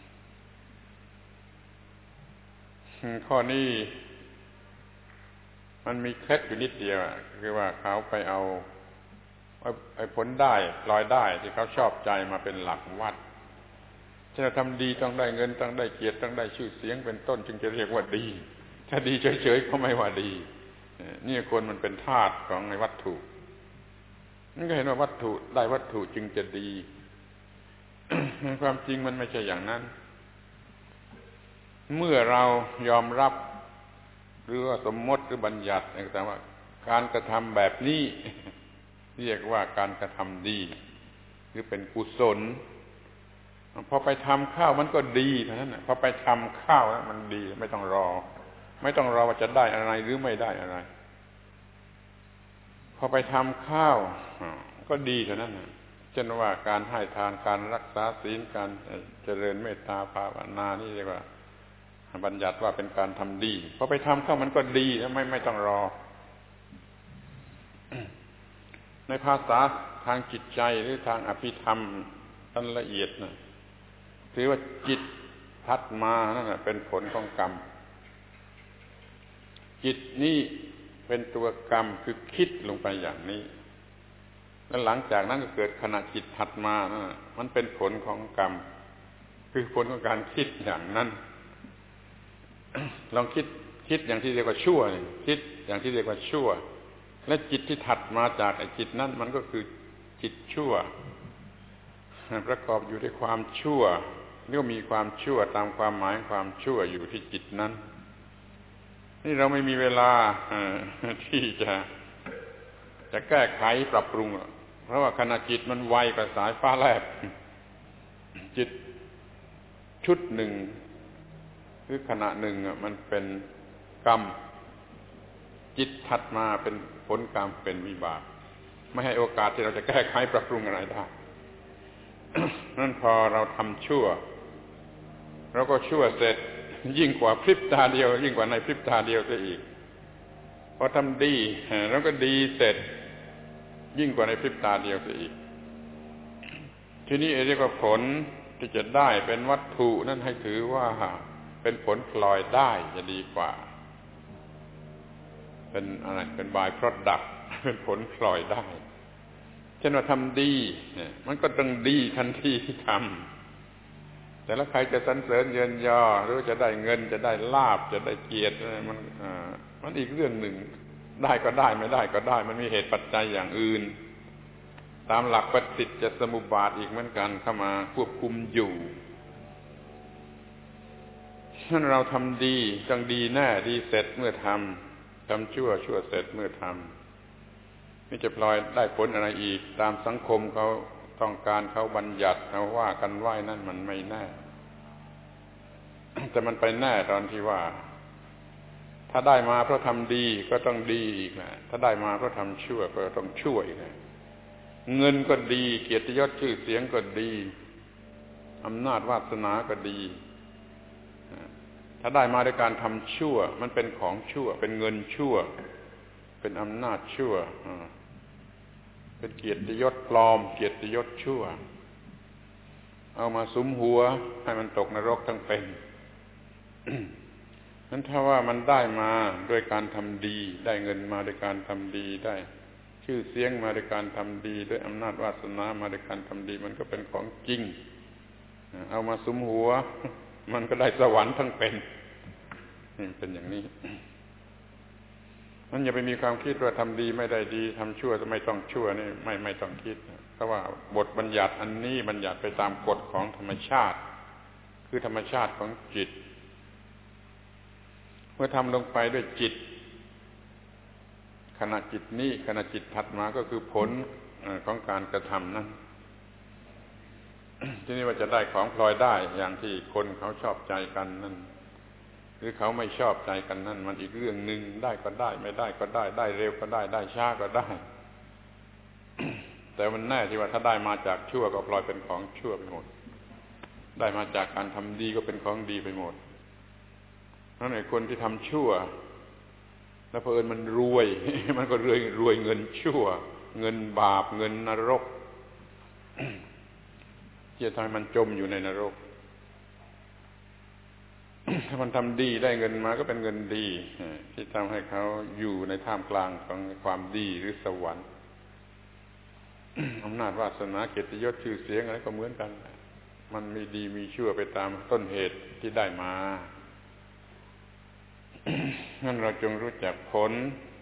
ข้อนี้มันมีเคล็ดอยู่นิดเดียวคือว่าเขาไปเอาไอ้ผลได้รายได้ที่เขาชอบใจมาเป็นหลักวัดถ้าทำดีต้องได้เงินต้องได้เกียรติต้องได้ชื่อเสียงเป็นต้นจึงจะเรียกว่าดีถ้าดีเฉยๆก็ไม่ว่าดีนี่คนมันเป็นทาสของในวัตถุมันก็เห็นว่าวัตถุได้วัตถุจึงจะดี ความจริงมันไม่ใช่อย่างนั้นเมื่อเรายอมรับหรือว่าสมมติหรือบัญญัติแต่ว่าการกระทำแบบนี้เรียกว่าการกระทำดีหรือเป็นกุศลพอไปทำข้าวมันก็ดีเท่านั้นพอไปทำข้าวแล้วมันดีไม่ต้องรอว่าจะได้อะไรหรือไม่ได้อะไรพอไปทำข้าวก็ดีเท่านั้นเช่นว่าการให้ทานการรักษาศีลการเจริญเมตตาภาวนานี่เรียกว่าบัญญัติว่าเป็นการทำดีพอไปทำข้าวมันก็ดีแล้วไม่ต้องรอในภาษาทางจิตใจหรือทางอภิธรรมอันละเอียดนะถือว่าจิตทัดมานั่นแหละเป็นผลของกรรมจิตนี่เป็นตัวกรรมคือคิดลงไปอย่างนี้แล้วหลังจากนั้นก็เกิดขณะจิตถัดมานะมันเป็นผลของกรรมคือผลของการคิดอย่างนั้น ลองคิดอย่างที่เรียกว่าชั่วคิดอย่างที่เรียกว่าชั่วและจิตที่ถัดมาจากไอ้จิตนั้นมันก็คือจิตชั่วประกอบอยู่ด้วยความชั่วเรียกว่ามีความชั่วตามความหมายความชั่วอยู่ที่จิตนั้นนี่เราไม่มีเวลาที่จะแก้ไขปรับปรุงเพราะว่าขณะจิตมันไวกว่าสายฟ้าแลบจิตชุดหนึ่งหรือขณะหนึ่งมันเป็นกรรมจิตถัดมาเป็นผลกรรมเป็นวิบากไม่ให้โอกาสที่เราจะแก้ไขปรับปรุงอะไรได้ นั่นพอเราทำชั่วเราก็ชั่วเสร็จยิ่งกว่าพริบตาเดียวยิ่งกว่าในพริบตาเดียวซะอีกพอทำดีเราก็ดีเสร็จยิ่งกว่าในพริบตาเดียวซะอีกทีนี้เรียกว่าผลที่จะได้เป็นวัตถุนั่นให้ถือว่าเป็นผลพลอยได้จะดีกว่าเป็นอะไรเป็นบายพรอดักต์เป็นผลพลอยได้เช่นว่าทำดีมันก็ต้องดีทันทีที่ทำแต่แล้วใครจะสรรเสริญเยินยอหรือจะได้เงินจะได้ลาภจะได้เกียรติมันอีกเรื่องหนึ่งได้ก็ได้ไม่ได้ก็ได้มันมีเหตุปัจจัยอย่างอื่นตามหลักปฏิจจสมุปบาทอีกเหมือนกันเข้ามาควบคุมอยู่ถ้าเราทำดีต้องดีแน่ดีเสร็จเมื่อทำชั่วเสร็จเมื่อทำนี่จะพลอยได้ผลอะไรอีกตามสังคมเขาต้องการเขาบัญญัติเขาว่ากันไว้นั่นมันไม่แน่แต่มันไปแน่ตอนที่ว่าถ้าได้มาเพราะทำดีก็ต้องดีอีกนะถ้าได้มาเพราะทำชั่วก็ต้องชั่วอีกนะเงินก็ดีเกียรติยศชื่อเสียงก็ดีอำนาจวาสนาก็ดีถ้าได้มาด้วยการทำชั่วมันเป็นของชั่วเป็นเงินชั่วเป็นอำนาจชั่วเป็นเกียรติยศปลอมเกียรติยศชั่วเอามาสุมหัวให้มันตกนรกทั้งเป็น นั้นถ้าว่ามันได้มาด้วยการทำดีได้เงินมาด้วยการทำดีได้ชื่อเสียงมาด้วยการทำดีด้วยอำนาจวาสนามาด้วยการทำดีมันก็เป็นของจริงเอามาสุมหัวมันก็ได้สวรรค์ทั้งเป็นนี่เป็นอย่างนี้นั้นอย่าไปมีความคิดว่าทำดีไม่ได้ดีทำชั่วจะไม่ต้องชั่วนี่ไม่ต้องคิดเพราะว่าบทบัญญัติอันนี้บัญญัติไปตามกฎของธรรมชาติคือธรรมชาติของจิตเมื่อทำลงไปด้วยจิตขณะจิตนี้ขณะจิตถัดมาก็คือผลของการกระทำนั้น ทีนี้ว่าจะได้ของพลอยได้อย่างที่คนเขาชอบใจกันนั่นหรือเขาไม่ชอบใจกันนั่นมันอีกเรื่องนึงได้ก็ได้ไม่ได้ก็ได้ได้เร็วก็ได้ได้ช้าก็ได้ แต่มันแน่ที่ว่าถ้าได้มาจากชั่วก็พลอยเป็นของชั่วไปหมดได้มาจากการทำดีก็เป็นของดีไปหมดนั่นไอ้คนที่ทำชั่วแล้วเผอิญมันรวย มันก็รวยเงินชั่วเงินบาปเงินนรก ที่จะทำให้มันจมอยู่ในนรก ถ้ามันทำดีได้เงินมาก็เป็นเงินดีที่ทำให้เขาอยู่ในท่ามกลางของความดีหรือสวรรค์ อำนาจวาสนาเกียรติยศชื่อเสียงอะไรก็เหมือนกันมันมีดีมีชั่วไปตามต้นเหตุที่ได้มา งั้นเราจงรู้จักผล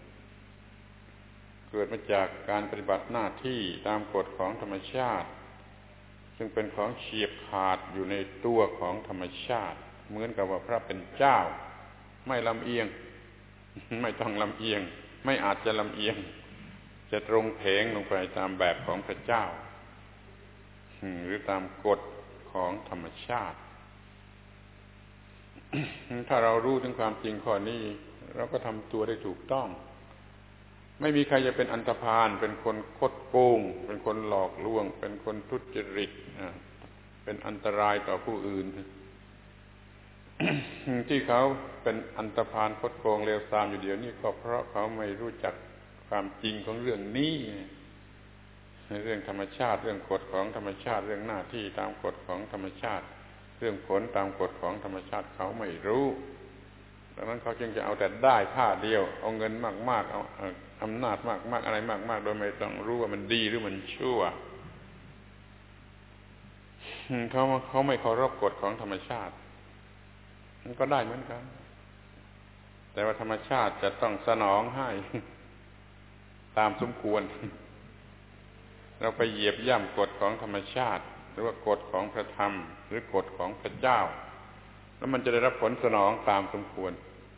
เกิดมาจากการปฏิบัติหน้าที่ตามกฎของธรรมชาติซึ่งเป็นของเฉียบขาดอยู่ในตัวของธรรมชาติเหมือนกับว่าพระเป็นเจ้าไม่ลำเอียง ไม่ต้องลำเอียงไม่อาจจะลำเอียงจะตรงเพงลงไปตามแบบของพระเจ้าหรือตามกฎของธรรมชาติ ถ้าเรารู้ถึงความจริงข้อนี้เราก็ทำตัวได้ถูกต้องไม่มีใครจะเป็นอันธพาลเป็นคนคดโกงเป็นคนหลอกลวงเป็นคนทุจริตเป็นอันตรายต่อผู้อื่น ที่เขาเป็นอันธพาลคดโกงเลวทรามอยู่เดี๋ยวนี้ก็เพราะเขาไม่รู้จักความจริงของเรื่องนี้เรื่องธรรมชาติเรื่องกฎของธรรมชาติเรื่องหน้าที่ตามกฎของธรรมชาติเรื่องผลตามกฎของธรรมชาติเขาไม่รู้ดังนั้นเขาจึงจะเอาแต่ได้ท่าเดียวเอาเงินมากๆเอาอำนาจมากๆอะไรมากๆโดยไม่ต้องรู้ว่ามันดีหรือมันชั่วเขาไม่เคารพกฎของธรรมชาติมันก็ได้เหมือนกันแต่ว่าธรรมชาติจะต้องสนองให้ตามสมควรเราไปเหยียบย่ำกฎของธรรมชาติหรือว่ากฎของพระธรรมหรือกฎของพระเจ้าแล้วมันจะได้รับผลสนองตามสมควร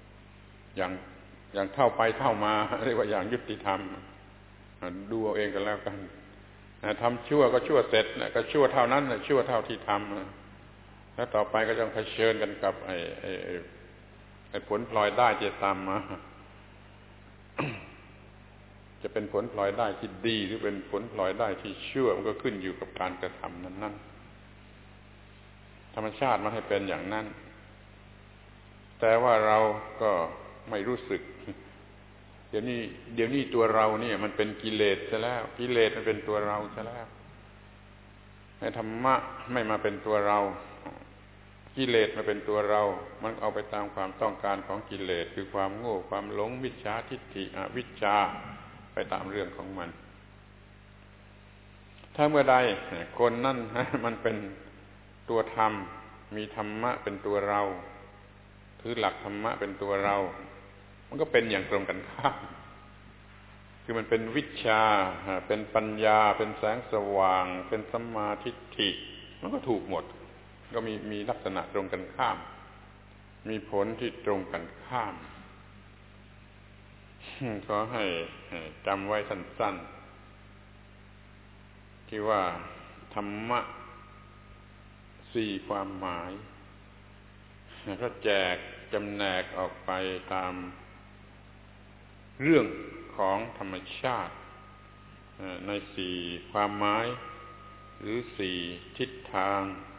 อย่างเท่าไปเท่ามาเรียกว่าอย่างยุติธรรมดูเอาเองกันแล้วกันทำชั่วก็ชั่วเสร็จก็ชั่วเท่านั้นชั่วเท่าที่ทำแล้วต่อไปก็ต้องเผชิญกันกับไอ้ผลพลอยได้จะตามมาจะเป็นผลพลอยได้ที่ดีหรือเป็นผลพลอยได้ที่ชั่วมันก็ขึ้นอยู่กับการกระทำนั้นๆธรรมชาติมันให้เป็นอย่างนั้นแต่ว่าเราก็ไม่รู้สึกเดี๋ยวนี้ตัวเราเนี่ยมันเป็นกิเลสซะแล้วกิเลสมันเป็นตัวเราซะแล้วให้ธรรมะไม่มาเป็นตัวเรากิเลสมาเป็นตัวเรามันเอาไปตามความต้องการของกิเลสคือความโง่ความหลงมิจฉาทิฏฐิอวิชชาไปตามเรื่องของมันถ้าเมื่อใดคนนั่นมันเป็นตัวธรรมมีธรรมะเป็นตัวเราถือหลักธรรมะเป็นตัวเรามันก็เป็นอย่างตรงกันข้ามคือมันเป็นวิชชาเป็นปัญญาเป็นแสงสว่างเป็นสัมมาทิฏฐิมันก็ถูกหมดก็มีลักษณะตรงกันข้ามมีผลที่ตรงกันข้ามขอให้จำไว้สั้นๆที่ว่าธรรมะ4ความหมายก็แจกจำแนกออกไปตามเรื่องของธรรมชาติในสี่ความหมายหรือสี่ทิศทาง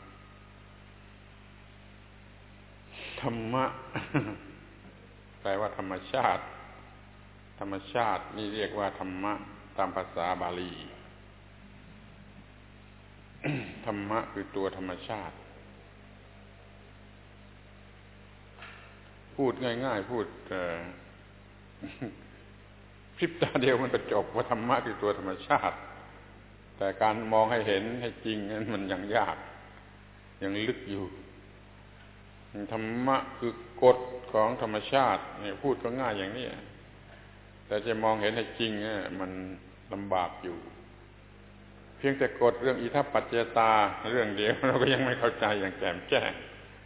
ธรรมะ แปลว่าธรรมชาติธรรมชาตินี่เรียกว่าธรรมะตามภาษาบาลี ธรรมะคือตัวธรรมชาติพูดง่ายๆพูดพริบตาเดียวมันก็จบว่าธรรมะคือตัวธรรมชาติแต่การมองให้เห็นให้จริงนั้นมันยังยากยังลึกอยู่ธรรมะคือกฎของธรรมชาตินี่พูดก็ง่ายอย่างนี้แต่จะมองเห็นให้จริงมันลำบากอยู่เพียงแต่กฎเรื่องอิทัปปัจจยตาเรื่องเดียวเราก็ยังไม่เข้าใจอย่างแจ่มแจ้ง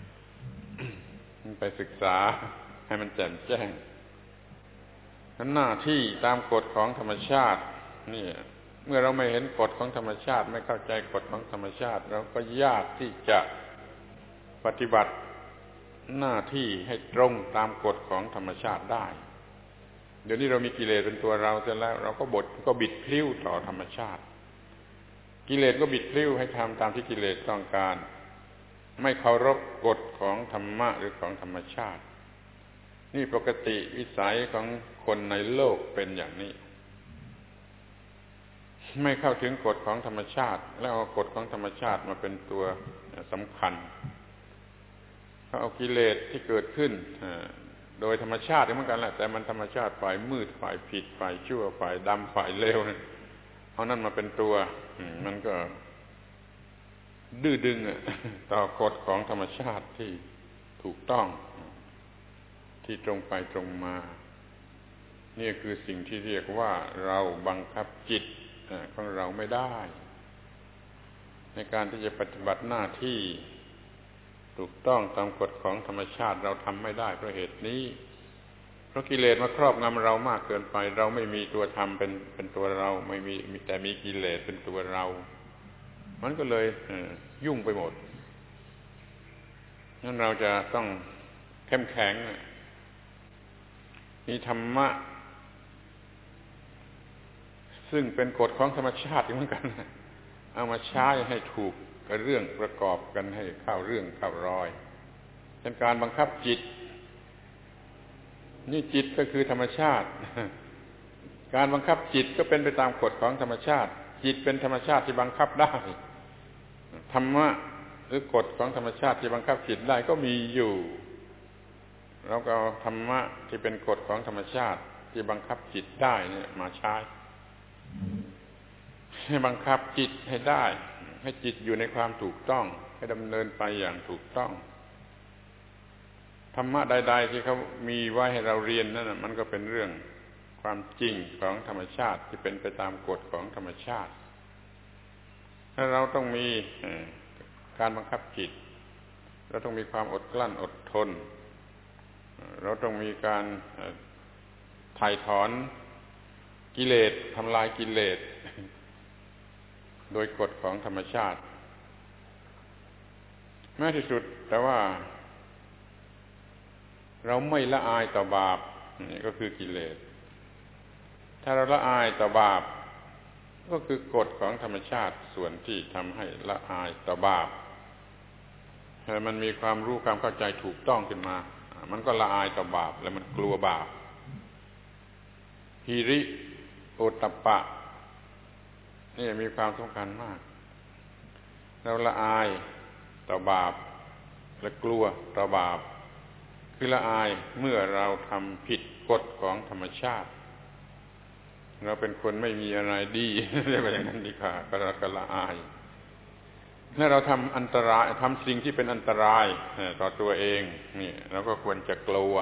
ไปศึกษาให้มันแจ่มแจ้งหน้าที่ตามกฎของธรรมชาตินี่เมื่อเราไม่เห็นกฎของธรรมชาติไม่เข้าใจกฎของธรรมชาติเราก็ยากที่จะปฏิบัติหน้าที่ให้ตรงตามกฎของธรรมชาติได้เดี๋ยวนี้เรามีกิเลสเป็นตัวเราเสร็จแล้วเราก็บิดพลิ้วต่อธรรมชาติกิเลสก็บิดพลิ้วให้ทำตามที่กิเลสต้องการไม่เคารพกฎของธรรมะหรือของธรรมชาตินี่ปกติวิสัยของคนในโลกเป็นอย่างนี้ไม่เข้าถึงกฎของธรรมชาติแล้วเอากฎของธรรมชาติมาเป็นตัวสำคัญเขาเอากิเลสที่เกิดขึ้นโดยธรรมชาติเหมือนกันแหละแต่มันธรรมชาติฝ่ายมืดฝ่ายผิดฝ่ายชั่วฝ่ายดำฝ่ายเลวเอานั่นมาเป็นตัวมันก็ดื้อดึงต่อกฎของธรรมชาติที่ถูกต้องที่ตรงไปตรงมานี่คือสิ่งที่เรียกว่าเราบังคับจิตของเราไม่ได้ในการที่จะปฏิบัติหน้าที่ถูกต้องตามกฎของธรรมชาติเราทำไม่ได้เพราะเหตุนี้เพราะกิเลสมาครอบงำเรามากเกินไปเราไม่มีตัวธรรมเป็นตัวเราไม่มีแต่มีกิเลสเป็นตัวเรามันก็เลยยุ่งไปหมดงั้นเราจะต้องเข้มแข็งมีธรรมะซึ่งเป็นกฎของธรรมชาติเหมือนกันเอามาใช้ให้ถูกกับเรื่องประกอบกันให้เข้าเรื่องเข้ารอยเป็นการบังคับจิตนี่จิตก็คือธรรมชาติการบังคับจิตก็เป็นไปตามกฎของธรรมชาติจิตเป็นธรรมชาติที่บังคับได้ธรรมะหรือกฎของธรรมชาติที่บังคับจิตได้ก็มีอยู่เราก็เอาธรรมะที่เป็นกฎของธรรมชาติที่บังคับจิตได้เนี่ยมาใช้ให้บังคับจิตให้ได้ให้จิตอยู่ในความถูกต้องให้ดำเนินไปอย่างถูกต้องธรรมะใดๆที่เขามีไว้ให้เราเรียนนั่นมันก็เป็นเรื่องความจริงของธรรมชาติที่เป็นไปตามกฎของธรรมชาติถ้าเราต้องมีการบังคับจิตเราต้องมีความอดกลั้นอดทนเราต้องมีการถ่ายถอนกิเลสทำลายกิเลสโดยกฎของธรรมชาติแม้ที่สุดแต่ว่าเราไม่ละอายต่อบาปนี่ก็คือกิเลสถ้าเราละอายต่อบาปก็คือกฎของธรรมชาติส่วนที่ทำให้ละอายต่อบาปมันมีความรู้ความเข้าใจถูกต้องขึ้นมามันก็ละอายต่อบาปและมันกลัวบาปหิริโอตตัปปะนี่มีความสำคัญมากเราละอายต่อบาปและกลัวต่อบาปคือละอายเมื่อเราทำผิดกฎของธรรมชาติเราเป็นคนไม่มีอะไรดีเรียกว่าอย่างนั้นดีกว่าก็ละอายถ้าเราทำอันตรายทำสิ่งที่เป็นอันตรายต่อตัวเองนี่เราก็ควรจะกลัว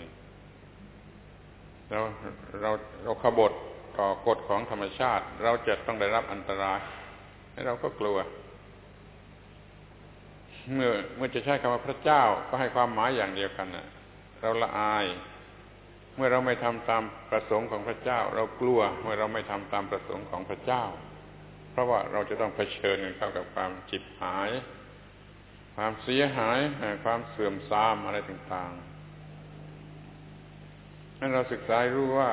เราขบฏต่อกฎของธรรมชาติเราจะต้องได้รับอันตรายเราก็กลัวเมื่อจะใช้คำว่าพระเจ้าก็ให้ความหมายอย่างเดียวกันเราละอายเมื่อเราไม่ทำตามประสงค์ของพระเจ้าเรากลัวเมื่อเราไม่ทำตามประสงค์ของพระเจ้าเพราะว่าเราจะต้องเผชิญกันเข้ากับความฉิบหายพความเสียหายความเสื่อมทรามอะไรต่างๆให้เราศึกษารู้ว่า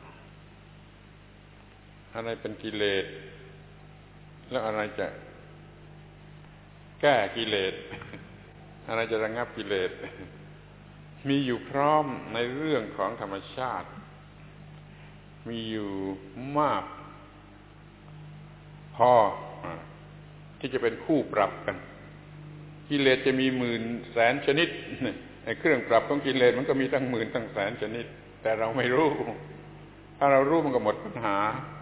อะไรเป็นกิเลสแล้วอะไรจะแก้กิเลสอะไรจะระงับกิเลสมีอยู่พร้อมในเรื่องของธรรมชาติมีอยู่มากพอที่จะเป็นคู่ปรับกันกิเลสจะมีหมื่นแสนชนิดไอ้เครื่องปรับของกิเลสมันก็มีตั้งหมื่นตั้งแสนชนิดแต่เราไม่รู้ถ้าเรารู้มันก็หมดปัญหา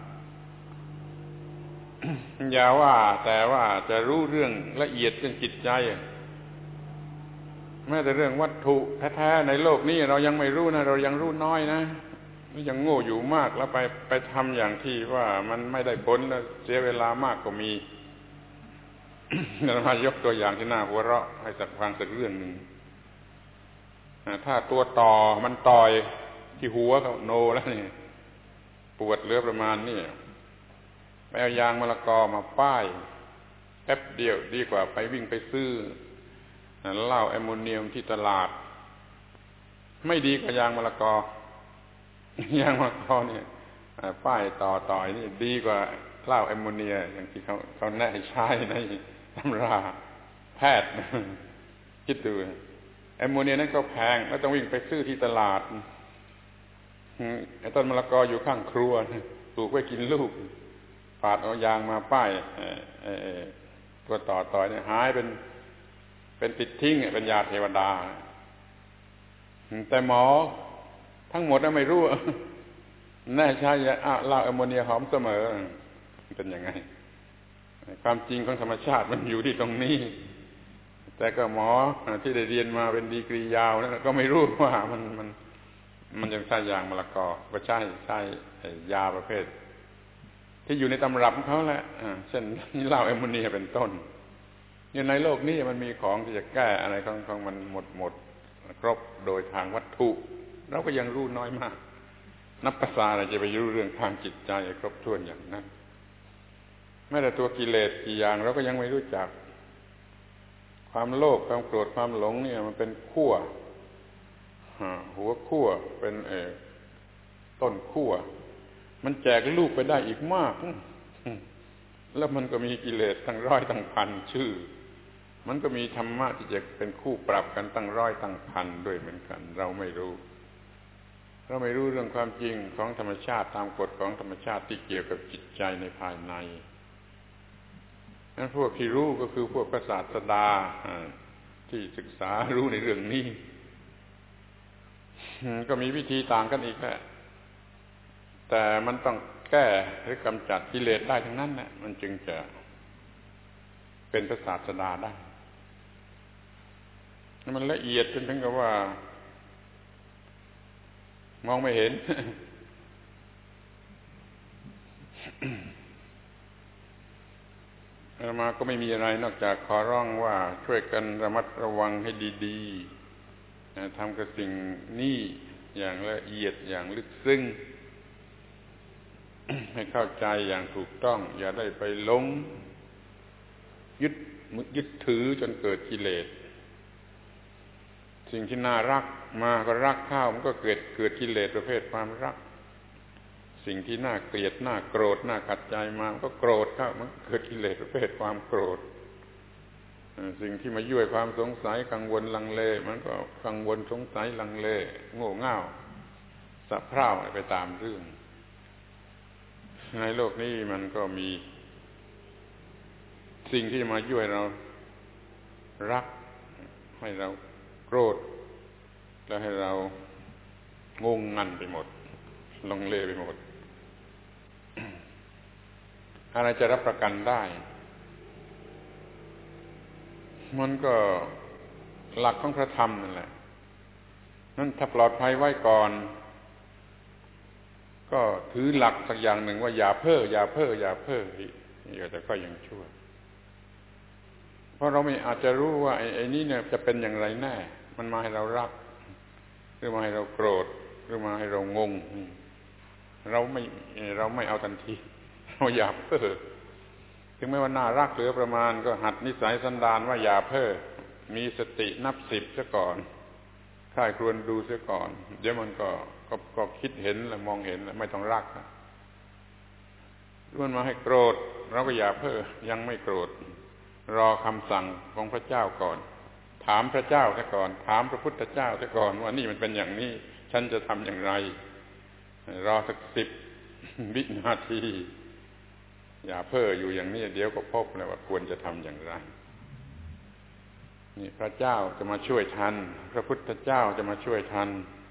อย่าว่าแต่ว่าจะรู้เรื่องละเอียดเรื่องจิตใจแม้แต่เรื่องวัตถุแท้ๆในโลกนี้เรายังไม่รู้นะเรายังรู้น้อยนะยังโง่อยู่มากแล้วไปทำอย่างที่ว่ามันไม่ได้ผลแล้วเสียเวลามากก็มีเรามายกตัวอย่างที่น่าหัวเราะให้ฟังสักเรื่องหนึ่งถ้าตัวต่อมันต่อยที่หัวเขาโนแล้วนี่ปวดเหลือประมาณนี้ไปเอายางมะละกอมาป้ายแป๊บเดียวดีกว่าไปวิ่งไปซื้อเหล้าแอมโมเนียมที่ตลาดไม่ดีกว่ายางมะละกอยางมะละกอเนี่ยป้ายต่อยนี่ดีกว่าเหล้าแอมโมเนียอย่างที่เขาแนะให้ใช้ในตำราแพทย์คิดดูแอมโมเนียนั้นก็แพงแล้วต้องวิ่งไปซื้อที่ตลาดไอ้ต้นมะละกออยู่ข้างครัวปลูกไว้กินลูกปาดเอายางมาป้ายตัวต่อยเนี่ยหายเป็นติดทิ้งเป็นยาเทวดาแต่หมอทั้งหมดไม่รู้แน่ใช่เหล้าแอมโมเนียหอมเสมอเป็นยังไงความจริงของธรรมชาติมันอยู่ที่ตรงนี้แต่ก็หมอที่ได้เรียนมาเป็นดีกรียาวนั่นก็ไม่รู้ว่ามันยังใช้ยางมะละกอก็ใช่ยาประเภทที่อยู่ในตำรับของเขาแหละเช่นเหล้าแอมโมเนียเป็นต้นในโลกนี้มันมีของที่จะแก้อะไรของมันหมดครบโดยทางวัตถุเราก็ยังรู้น้อยมากนับภาษาอะไรจะไปรู้เรื่องทางจิตใจครบถ้วนอย่างนั้นแม้แต่ตัวกิเลสกี่อย่างเราก็ยังไม่รู้จักความโลภความโกรธความหลงเนี่ยมันเป็นขั้วหัวขั้วเป็นต้นขั้วมันแจกลูกไปได้อีกมากแล้วมันก็มีกิเลสตั้งร้อยตั้งพันชื่อมันก็มีธรรมะที่จะเป็นคู่ปรับกันตั้งร้อยตั้งพันด้วยเหมือนกันเราไม่รู้เรื่องความจริงของธรรมชาติตามกฎของธรรมชาติที่เกี่ยวกับจิตใจในภายในนั้นพวกที่รู้ก็คือพวกศาสดาที่ศึกษารู้ในเรื่องนี้ก็มีวิธีต่างกันอีกแหละแต่มันต้องแก้หรือกำจัดกิเลสได้ทั้งนั้นแหละมันจึงจะเป็นศาสดาได้มันละเอียดจนถึงกับว่ามองไม่เห็น อาตมาก็ไม่มีอะไรนอกจากขอร้องว่าช่วยกันระมัดระวังให้ดีๆทำกับสิ่งนี้อย่างละเอียดอย่างลึกซึ้ง ให้เข้าใจอย่างถูกต้องอย่าได้ไปหลงยึดถือจนเกิดกิเลสสิ่งที่น่ารักมาก็รักเข้ามันก็เกิดกิเลสประเภทความรักสิ่งที่น่าเกลียดน่าโกรธน่าขัดใจมามันก็โกรธเข้ามันเกิดกิเลสประเภทความโกรธสิ่งที่มายั่วความสงสัยกังวลลังเลมันก็กังวลสงสัยลังเลโง่เง่าสะเพร่าไปตามเรื่องในโลกนี้มันก็มีสิ่งที่มายั่วเรารักให้เราโกรธแล้วให้เรางงงันไปหมดลังเลไปหมดอะไรจะรับประกันได้มันก็หลักของพระธรรมนั่นแหละนั่นถ้าปลอดภัยไว้ก่อนก็ถือหลักสักอย่างหนึ่งว่าอย่าเพ้อนี่ก็จะก็ยังชั่วเพราะเราไม่อาจจะรู้ว่าไอ้นี้เนี่ยจะเป็นอย่างไรแน่มันมาให้เรารักหรือมาให้เราโกรธหรือมาให้เรางงเราไม่เอาทันทีเราอย่าเพ้อถึงแม้ว่าน่ารักเหลือประมาณก็หัดนิสัยสันดานว่าอย่าเพ้อมีสตินับ10ซะก่อนค่ายครวญดูซะก่อนเดี๋ยวมันก็คิดเห็นและมองเห็นไม่ต้องรักมันมาให้โกรธเราก็อย่าเพ้อยังไม่โกรธรอคำสั่งของพระเจ้าก่อนถามพระเจ้าซะก่อนถามพระพุทธเจ้าซะก่อนว่านี่มันเป็นอย่างนี้ฉันจะทำอย่างไรรอสัก10 วินาทีอย่าเพ้ออยู่อย่างนี้เดี๋ยวก็พบแล้วว่าควรจะทำอย่างไรนี่พระเจ้าจะมาช่วยทันพระพุทธเจ้าจะมาช่วยทัน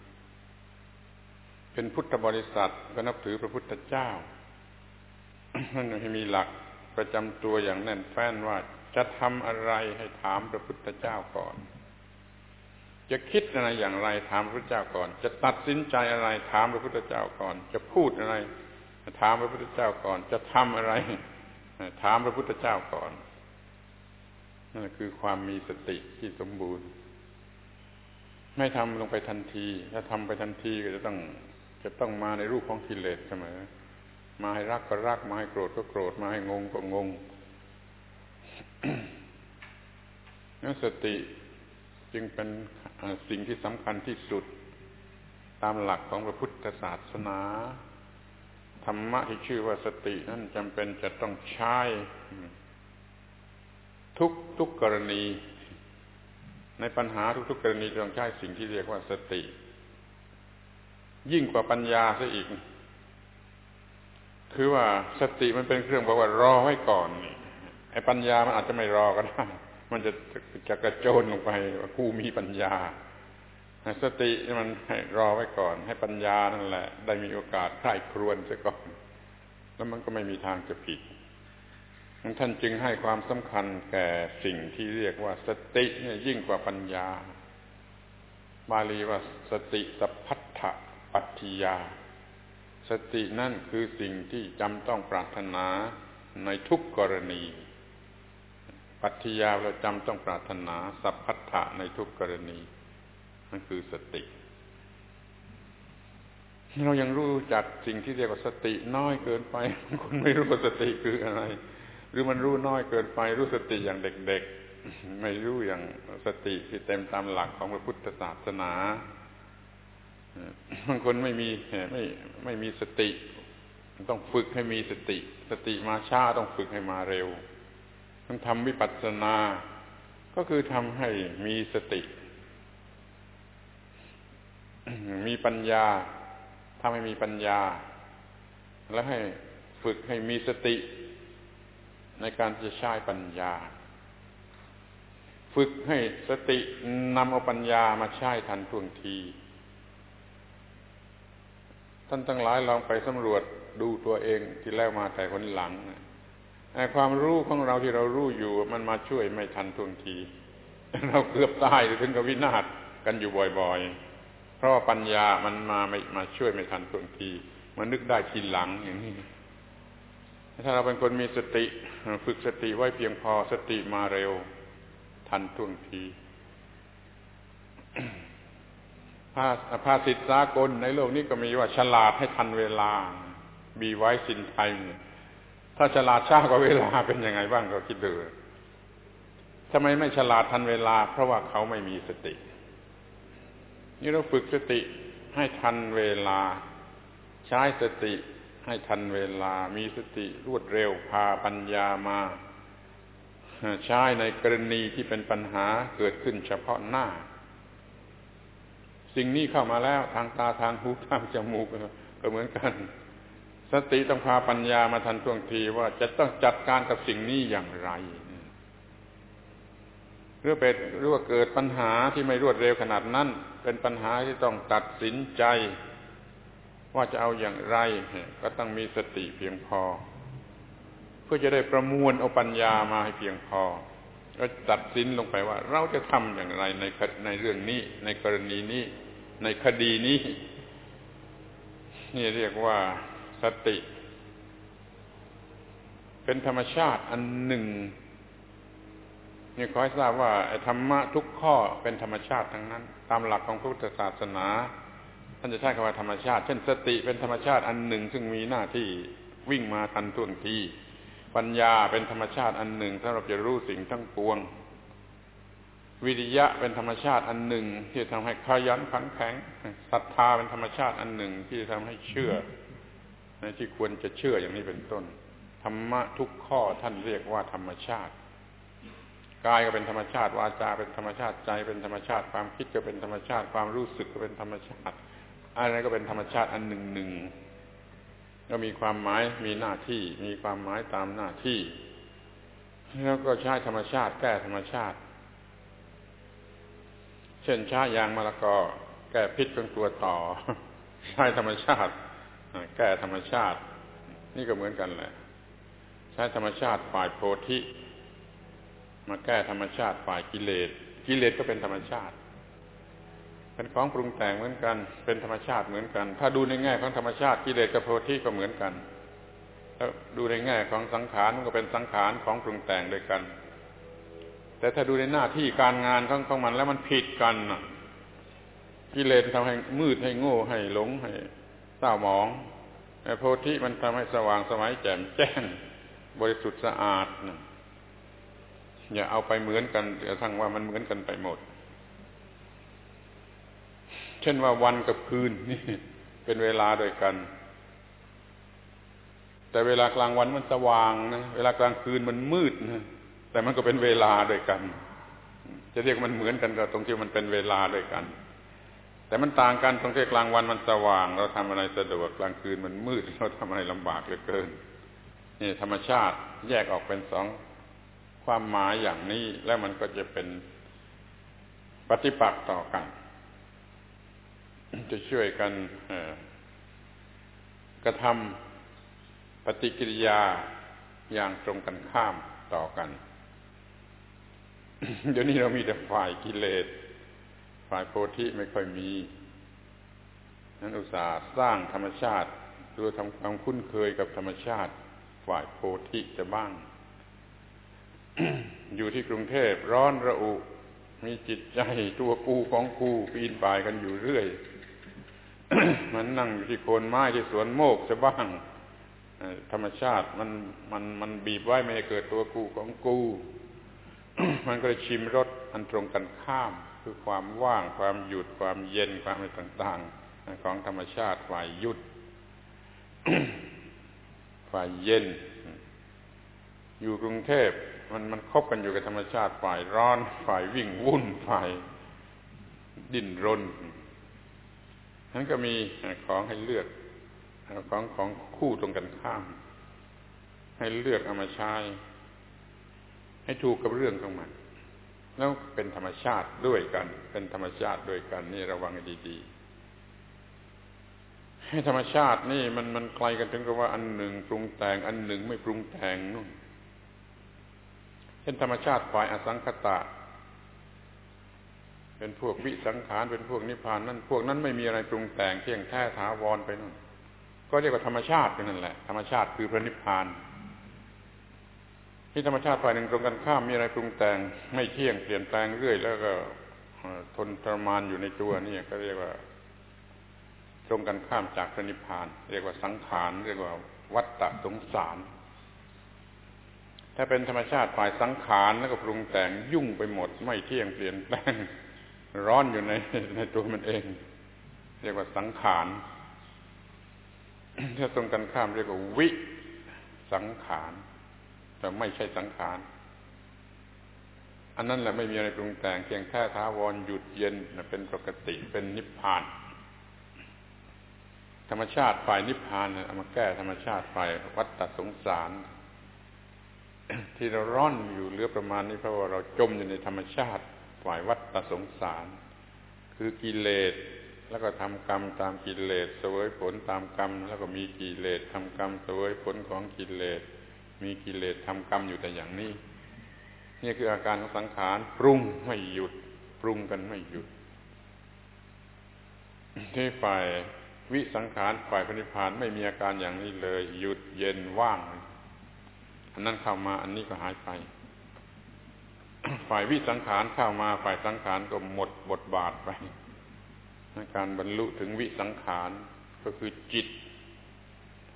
เป็นพุทธบริษัทก็นับถือพระพุทธเจ้านั่นให้มีหลักประจำตัวอย่างแน่นแฟ้นว่าจะทำอะไรให้ถามพระพุทธเจ้าก่อนจะคิดอะไรอย่างไรถามพระพุทธเจ้าก่อนจะตัดสินใจอะไรถามพระพุทธเจ้าก่อนจะพูดอะไรถามพระพุทธเจ้าก่อนจะทำอะไรถามพระพุทธเจ้าก่อนนั่นคือความมีสติที่สมบูรณ์ไม่ทำลงไปทันทีถ้าทำไปทันทีก็จะต้องมาในรูปของกิเลสเสมอมาให้รักก็รักมาให้โกรธก็โกรธมาให้งงก็งง นั่นสติจึงเป็นสิ่งที่สำคัญที่สุดตามหลักของพระพุทธศาสนาธรรมะที่ชื่อว่าสตินั้นจำเป็นจะต้องใช้ทุกกรณีในปัญหาทุกกรณีต้องใช้สิ่งที่เรียกว่าสติยิ่งกว่าปัญญาซะอีกคือว่าสติมันเป็นเครื่องบอกว่ารอไว้ก่อนไอ้ปัญญามันอาจจะไม่รอก็ได้มันจะกระโจนลงไปว่ากูมีปัญญาสติมันให้รอไว้ก่อนให้ปัญญานั่นแหละได้มีโอกาสใคร่ครวญซะก่อนแล้วมันก็ไม่มีทางจะผิดท่านจึงให้ความสำคัญแก่สิ่งที่เรียกว่าสติเนี่ยยิ่งกว่าปัญญาบาลีว่าสติสัพพัทธปัตถิยาสตินั่นคือสิ่งที่จำต้องปรารถนาในทุกกรณีปัตถิยาเราจำต้องปรารถนาสัพพัทธะในทุกกรณีนั่นคือสติเรายังรู้จักสิ่งที่เรียกว่าสติน้อยเกินไปคนไม่รู้ว่าสติคืออะไรหรือมันรู้น้อยเกินไปรู้สติอย่างเด็กๆไม่รู้อย่างสติที่เต็มตามหลักของพระพุทธศาสนาบางคนไม่มีสติต้องฝึกให้มีสติมาช้าต้องฝึกให้มาเร็วต้องทำวิปัสสนาก็คือทำให้มีสติมีปัญญาทำให้มีปัญญาแล้วให้ฝึกให้มีสติในการจะใช้ปัญญาฝึกให้สตินำเอาปัญญามาใช้ทันท่วงทีท่านทั้งหลายลองไปสำรวจดูตัวเองที่แล้วมาแต่คนหลังความรู้ของเราที่เรารู้อยู่มันมาช่วยไม่ทันท่วงทีเราเกือบตายหรือถึงกับวินาศกันอยู่บ่อยๆเพราะว่าปัญญามันมาช่วยไม่ทันท่วงทีมันนึกได้ทีหลังอย่างนี้ถ้าเราเป็นคนมีสติฝึกสติไว้เพียงพอสติมาเร็วทันท่วงทีภาษิตสากลในโลกนี้ก็มีว่าฉลาดให้ทันเวลา be wise in time ถ้าฉลาดช้ากว่าเวลาเป็นยังไงบ้างก็คิดดูทำไมไม่ฉลาดทันเวลาเพราะว่าเขาไม่มีสตินี่เราฝึกสติให้ทันเวลาใช้สติให้ทันเวลามีสติรวดเร็วพาปัญญามาใช้ในกรณีที่เป็นปัญหาเกิดขึ้นเฉพาะหน้าสิ่งนี้เข้ามาแล้วทางตาทางหูทางจมูกก็เหมือนกันสติต้องพาปัญญามาทันท่วงทีว่าจะต้องจัดการกับสิ่งนี้อย่างไรหรือว่าเกิดปัญหาที่ไม่รวดเร็วขนาดนั้นเป็นปัญหาที่ต้องตัดสินใจว่าจะเอาอย่างไรก็ต้องมีสติเพียงพอเพื่อจะได้ประมวลเอาปัญญามาให้เพียงพอแล้วตัดสินลงไปว่าเราจะทำอย่างไรในเรื่องนี้ในกรณีนี้ในคดีนี้นี่เรียกว่าสติเป็นธรรมชาติอันหนึ่งนี่ขอให้ทราบว่าธรรมะทุกข้อเป็นธรรมชาติทั้งนั้นตามหลักของพุทธศาสนาท่านจะใช้คำว่าธรรมชาติเช่นสติเป็นธรรมชาติอันหนึ่งซึ่งมีหน้าที่วิ่งมาทันท่วงทีปัญญาเป็นธรรมชาติอันหนึ่งสำหรับจะรู้สิ่งทั้งปวงวิริยะเป็นธรรมชาติอันหนึ่งที่ทำให้ขยันขันแข็งศรัทธาเป็นธรรมชาติอันหนึ่งที่ทำให้เชื่อในที่ควรจะเชื่ออย่างนี้เป็นต้นธรรมะทุกข้อท่านเรียกว่าธรรมชาติกายก็เป็นธรรมชาติวาจาเป็นธรรมชาติใจเป็นธรรมชาติความคิดก็เป็นธรรมชาติความรู้สึกก็เป็นธรรมชาติอะไรก็เป็นธรรมชาติอันหนึ่งหนึ่งก็มีความหมายมีหน้าที่มีความหมายตามหน้าที่แล้วก็ใช้ธรรมชาติแก้ธรรมชาติเช่นใช้ยางมะละกอแก้พิษของตัวต่อใช้ธรรมชาติแก้ธรรมชาตินี่ก็เหมือนกันแหละใช้ธรรมชาติฝ่ายโพธิมาแก้ธรรมชาติฝ่ายกิเลสกิเลสก็เป็นธรรมชาติเป็นของปรุงแต่งเหมือนกันเป็นธรรมชาติเหมือนกันถ้าดูในแง่ของธรรมชาติกิเลสกับโพธิก็เหมือนกันแล้วดูในแง่ของสังขารมันก็เป็นสังขารของปรุงแต่งด้วยกันแต่ถ้าดูในหน้าที่การงานของมันแล้วมันผิดกันกิเลสทำให้มืดให้โง่ให้หลงให้เศร้าหมองแต่โพธิมันทำให้สว่างไสวแจ่มแจ้งบริสุทธิ์สะอาดอย่าเอาไปเหมือนกันเดี๋ยวทั้งว่ามันเหมือนกันไปหมดเช่นว่าวันกับคืนนี่เป็นเวลาด้วยกันแต่เวลากลางวันมันสว่างนะเวลากลางคืนมันมืดนะแต่มันก็เป็นเวลาด้วยกันจะเรียกมันเหมือนกันก็ตรงที่มันเป็นเวลาด้วยกันแต่มันต่างกันตรงที่กลางวันมันสว่างเราทำอะไรสะดวกกลางคืนมันมืดเราทำอะไรลำบากเหลือเกินนี่ธรรมชาติแยกออกเป็นสองความหมายอย่างนี้แล้วมันก็จะเป็นปฏิปักษ์ต่อกันจะช่วยกันกระทำปฏิกิริยาอย่างตรงกันข้ามต่อกันเดี๋ยวนี้เรามีแต่ฝ่ายกิเลสฝ่ายโพธิไม่ค่อยมีนั้นอุตส่าห์สร้างธรรมชาติโดยทำความคุ้นเคยกับธรรมชาติฝ่ายโพธิจะบ้าง อยู่ที่กรุงเทพร้อนระอุมีจิตใจตัวกูของกูปีนป่ายกันอยู่เรื่อย มันนั่งอยู่ที่โคนไม้ที่สวนโมกจะบ้างธรรมชาติมันบีบไว้ไม่ให้เกิดตัวกูของกู มันก็เลยชิมรสอันตรงกันข้ามคือความว่างความหยุดความเย็นความอะไรต่างๆของธรรมชาติฝ่ายหยุด ฝ่ายเย็นอยู่กรุงเทพมันคบกันอยู่กับธรรมชาติฝ่ายร้อนฝ่ายวิ่งวุ่นฝ่ายดิ้นรนนั้นก็มีของให้เลือกของคู่ตรงกันข้ามให้เลือกเอามาใช้ให้ถูกกับเรื่องของมันแล้วเป็นธรรมชาติด้วยกันเป็นธรรมชาติด้วยกันนี่ระวังให้ดีๆให้ธรรมชาตินี่มันไกลกันถึงกับว่าอันหนึ่งปรุงแต่งอันหนึ่งไม่ปรุงแต่งนู่นเช่นธรรมชาติฝ่ายอสังขตะเป็นพวกวิสังขารเป็นพวกนิพพานนั่นพวกนั้นไม่มีอะไรปรุงแต่งเที่ยงแท้ถาวรไปนู่นก็เรียกว่าธรรมชาตินั่นแหละธรรมชาติคือพระนิพพานที่ธรรมชาติฝ่ายหนึ่งตรงกันข้ามมีอะไรปรุงแต่งไม่เที่ยงเปลี่ยนแปลงเรื่อยแล้วก็ทนทรมานอยู่ในตัวนี่ก็เรียกว่าตรงกันข้ามจากพระนิพพานเรียกว่าสังขารเรียกว่าวัฏฏะสงสารถ้าเป็นธรรมชาติฝ่ายสังขารแล้วก็ปรุงแต่งยุ่งไปหมดไม่เที่ยงเปลี่ยนแปลงร้อนอยู่ในตัวมันเองเรียกว่าสังขารถ้าตรงกันข้ามเรียกว่าวิสังขารแต่ไม่ใช่สังขารอันนั้นแหละไม่มีอะไรปรุงแต่งเพียงแค่ถาวรหยุดเย็นเป็นปกติเป็นนิพพานธรรมชาติฝ่ายนิพพานเอามาแก้ธรรมชาติฝ่ายวัฏฏะสงสารที่เราร้อนอยู่เหลือประมาณนี้เพราะว่าเราจมอยู่ในธรรมชาติฝ่ายวัฏฏะสงสารคือกิเลสแล้วก็ทำกรรมตามกิเลสเสวยผลตามกรรมแล้วก็มีกิเลสทำกรรมเสวยผลของกิเลสมีกิเลสทำกรรมอยู่แต่อย่างนี้นี่คืออาการของสังขารปรุงไม่หยุดปรุงกันไม่หยุดที่ฝ่ายวิสังขารฝ่ายพระนิพพานไม่มีอาการอย่างนี้เลยหยุดเย็นว่างอันนั้นเข้ามาอันนี้ก็หายไป ฝ่ายวิสังขารเข้ามาฝ่ายสังขารก็หมดบทบาทไปในการบรรลุถึงวิสังขารก็คือจิต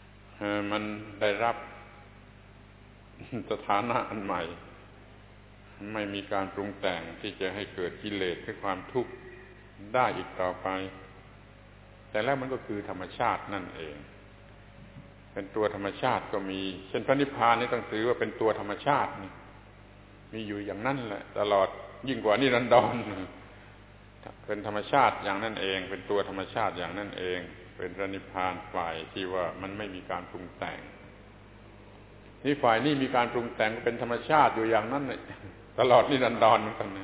มันได้รับสถานะอันใหม่ไม่มีการปรุงแต่งที่จะให้เกิดกิเลสคือความทุกข์ได้อีกต่อไปแต่แล้วมันก็คือธรรมชาตินั่นเองเป็นตัวธรรมชาติก็มีเช่นพระนิพพานนี่ต้องถือว่าเป็นตัวธรรมชาตินี่มีอยู่อย่างนั้นแหละตลอดยิ่งกว่านิรันดรเป็นธรรมชาติอย่างนั้นเองเป็นตัวธรรมชาติอย่างนั้นเองเป็นพระนิพพานฝ่ายที่ว่ามันไม่มีการปรุงแต่งนี่ฝ่ายนี้มีการปรุงแต่งเป็นธรรมชาติอยู่อย่างนั้นตลอดนิรันดรเหมือนกันนะ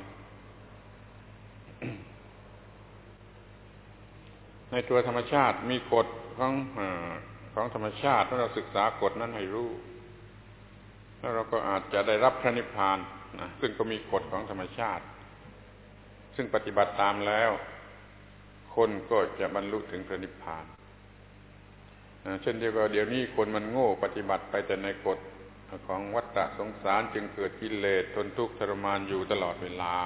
ในตัวธรรมชาติมีกฎของธรรมชาติถ้าเราศึกษากฎนั้นให้รู้แล้วเราก็อาจจะได้รับพระนิพพานนะซึ่งก็มีกฎของธรรมชาติซึ่งปฏิบัติตามแล้วคนก็จะบรรลุถึงพระนิพพานเช่นเดียวกับเดี๋ยวนี้คนมันโง่ปฏิบัติไปแต่ในกฎของวัฏฏะสงสารจึงเกิดกิเลสทนทุกข์ทรมานอยู่ตลอดเวลา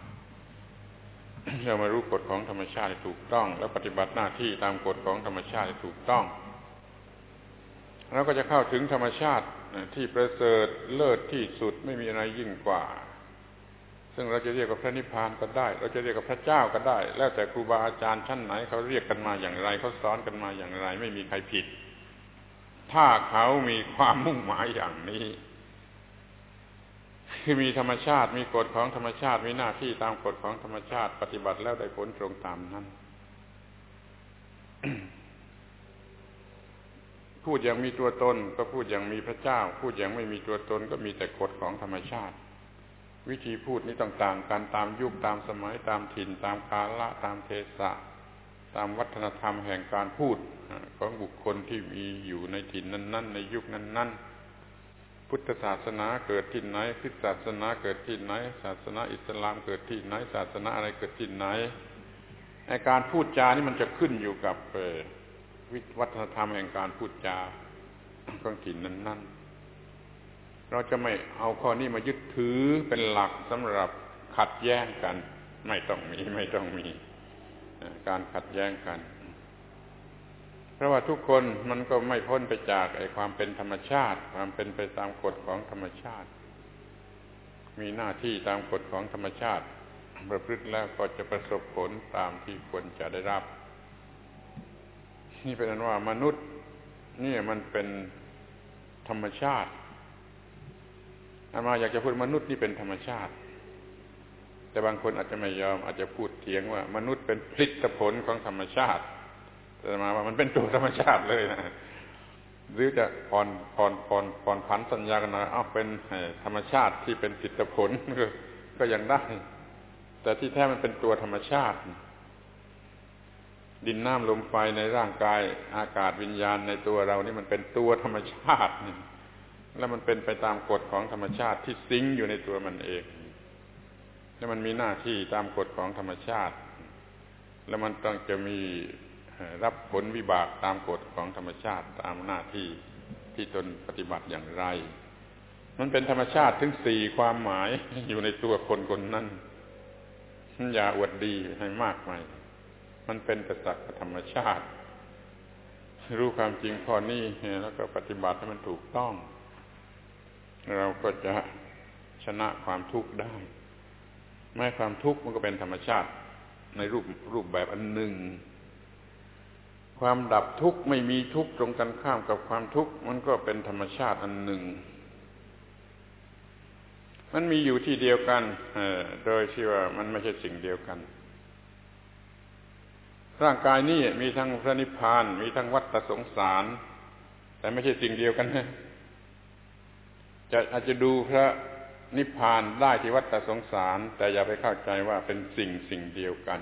เรามารู้กฎของธรรมชาติถูกต้องแล้วปฏิบัติหน้าที่ตามกฎของธรรมชาติถูกต้องเราก็จะเข้าถึงธรรมชาติที่ประเสริฐเลิศที่สุดไม่มีอะไรยิ่งกว่าซึ่งเราจะเรียกว่าพระนิพพานก็ได้เราจะเรียกว่าพระเจ้าก็ได้แล้วแต่ครูบาอาจารย์ชั้นไหนเขาเรียกกันมาอย่างไรเขาสอนกันมาอย่างไรไม่มีใครผิดถ้าเขามีความมุ่งหมายอย่างนี้คือมีธรรมชาติมีกฎของธรรมชาติมีหน้าที่ตามกฎของธรรมชาติปฏิบัติแล้วได้ผลตรงตามนั้น พูดอย่างมีตัวตนก็พูดอย่างมีพระเจ้าพูดอย่างไม่มีตัวตนก็มีแต่กฎของธรรมชาติวิธีพูดนี้ต่างๆกันตามยุคตามสมัยตามถิ่นตามกาลตามเทศะตามวัฒนธรรมแห่งการพูดของบุคคลที่มีอยู่ในถิ่นนั้นๆในยุคนั้นๆพุทธศาสนาเกิดที่ไหนคริสตศาสนาเกิดที่ไหนศาสนาอิสลามเกิดที่ไหนศาสนาอะไรเกิดที่ไหนไอ้การพูดจานี่มันจะขึ้นอยู่กับวัฒนธรรมแห่งการพูดจาของถิ่นนั้นๆเราจะไม่เอาข้อนี้มายึดถือเป็นหลักสำหรับขัดแย้งกันไม่ต้องมีการขัดแย้งกันเพราะว่าทุกคนมันก็ไม่พ้นไปจากความเป็นธรรมชาติความเป็นไปตามกฎของธรรมชาติมีหน้าที่ตามกฎของธรรมชาติประพฤติแล้วก็จะประสบผลตามที่ควรจะได้รับนี่เป็นอันว่ามนุษย์นี่มันเป็นธรรมชาติอาตมาอยากจะพูดมนุษย์นี่เป็นธรรมชาติแต่บางคนอาจจะไม่ยอมอาจจะพูดเถียงว่ามนุษย์เป็นผลิตผลของธรรมชาติแต่อาตมาว่ามันเป็นตัวธรรมชาติเลยนะหรือจะผ่อนผันสัญญากันหน่อยเป็นธรรมชาติที่เป็นผลิตผลก็ยังได้แต่ที่แท้มันเป็นตัวธรรมชาติดินน้ำลมไฟในร่างกายอากาศวิญญาณในตัวเรานี่มันเป็นตัวธรรมชาติแล้วมันเป็นไปตามกฎของธรรมชาติที่สิงอยู่ในตัวมันเองแล้วมันมีหน้าที่ตามกฎของธรรมชาติแล้วมันต้องจะมีรับผลวิบากตามกฎของธรรมชาติตามหน้าที่ที่ตนปฏิบัติอย่างไรมันเป็นธรรมชาติถึง4ความหมายอยู่ในตัวคนนั้นอย่าอวดดีให้มากไปมันเป็นแต่สักธรรมชาติรู้ความจริงข้อนี้แล้วก็ปฏิบัติให้มันถูกต้องเราก็จะชนะความทุกข์ได้แม้ความทุกข์มันก็เป็นธรรมชาติในรูปแบบอันหนึ่งความดับทุกข์ไม่มีทุกข์ตรงกันข้ามกับความทุกข์มันก็เป็นธรรมชาติอันหนึ่งมันมีอยู่ที่เดียวกันโดยที่ว่ามันไม่ใช่สิ่งเดียวกันร่างกายนี้มีทั้งพระนิพพานมีทั้งวัฏสงสารแต่ไม่ใช่สิ่งเดียวกันนะอาจจะดูพระนิพพานได้ที่วัฏสงสารแต่อย่าไปเข้าใจว่าเป็นสิ่งเดียวกัน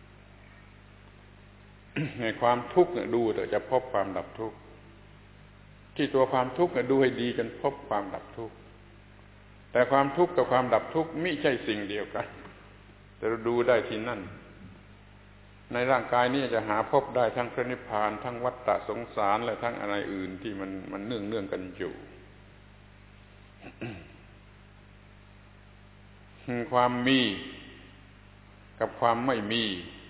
ในความทุกข์ดูแต่จะพบความดับทุกข์ที่ตัวความทุกข์ดูให้ดีจนพบความดับทุกข์แต่ความทุกข์กับความดับทุกข์ไม่ใช่สิ่งเดียวกันแต่เราดูได้ที่นั่นในร่างกายนี้จะหาพบได้ทั้งพระนิพพานทั้งวัฏสงสารและทั้งอะไรอื่นที่มันเนื่องกันอยู่ ความมีกับความไม่มี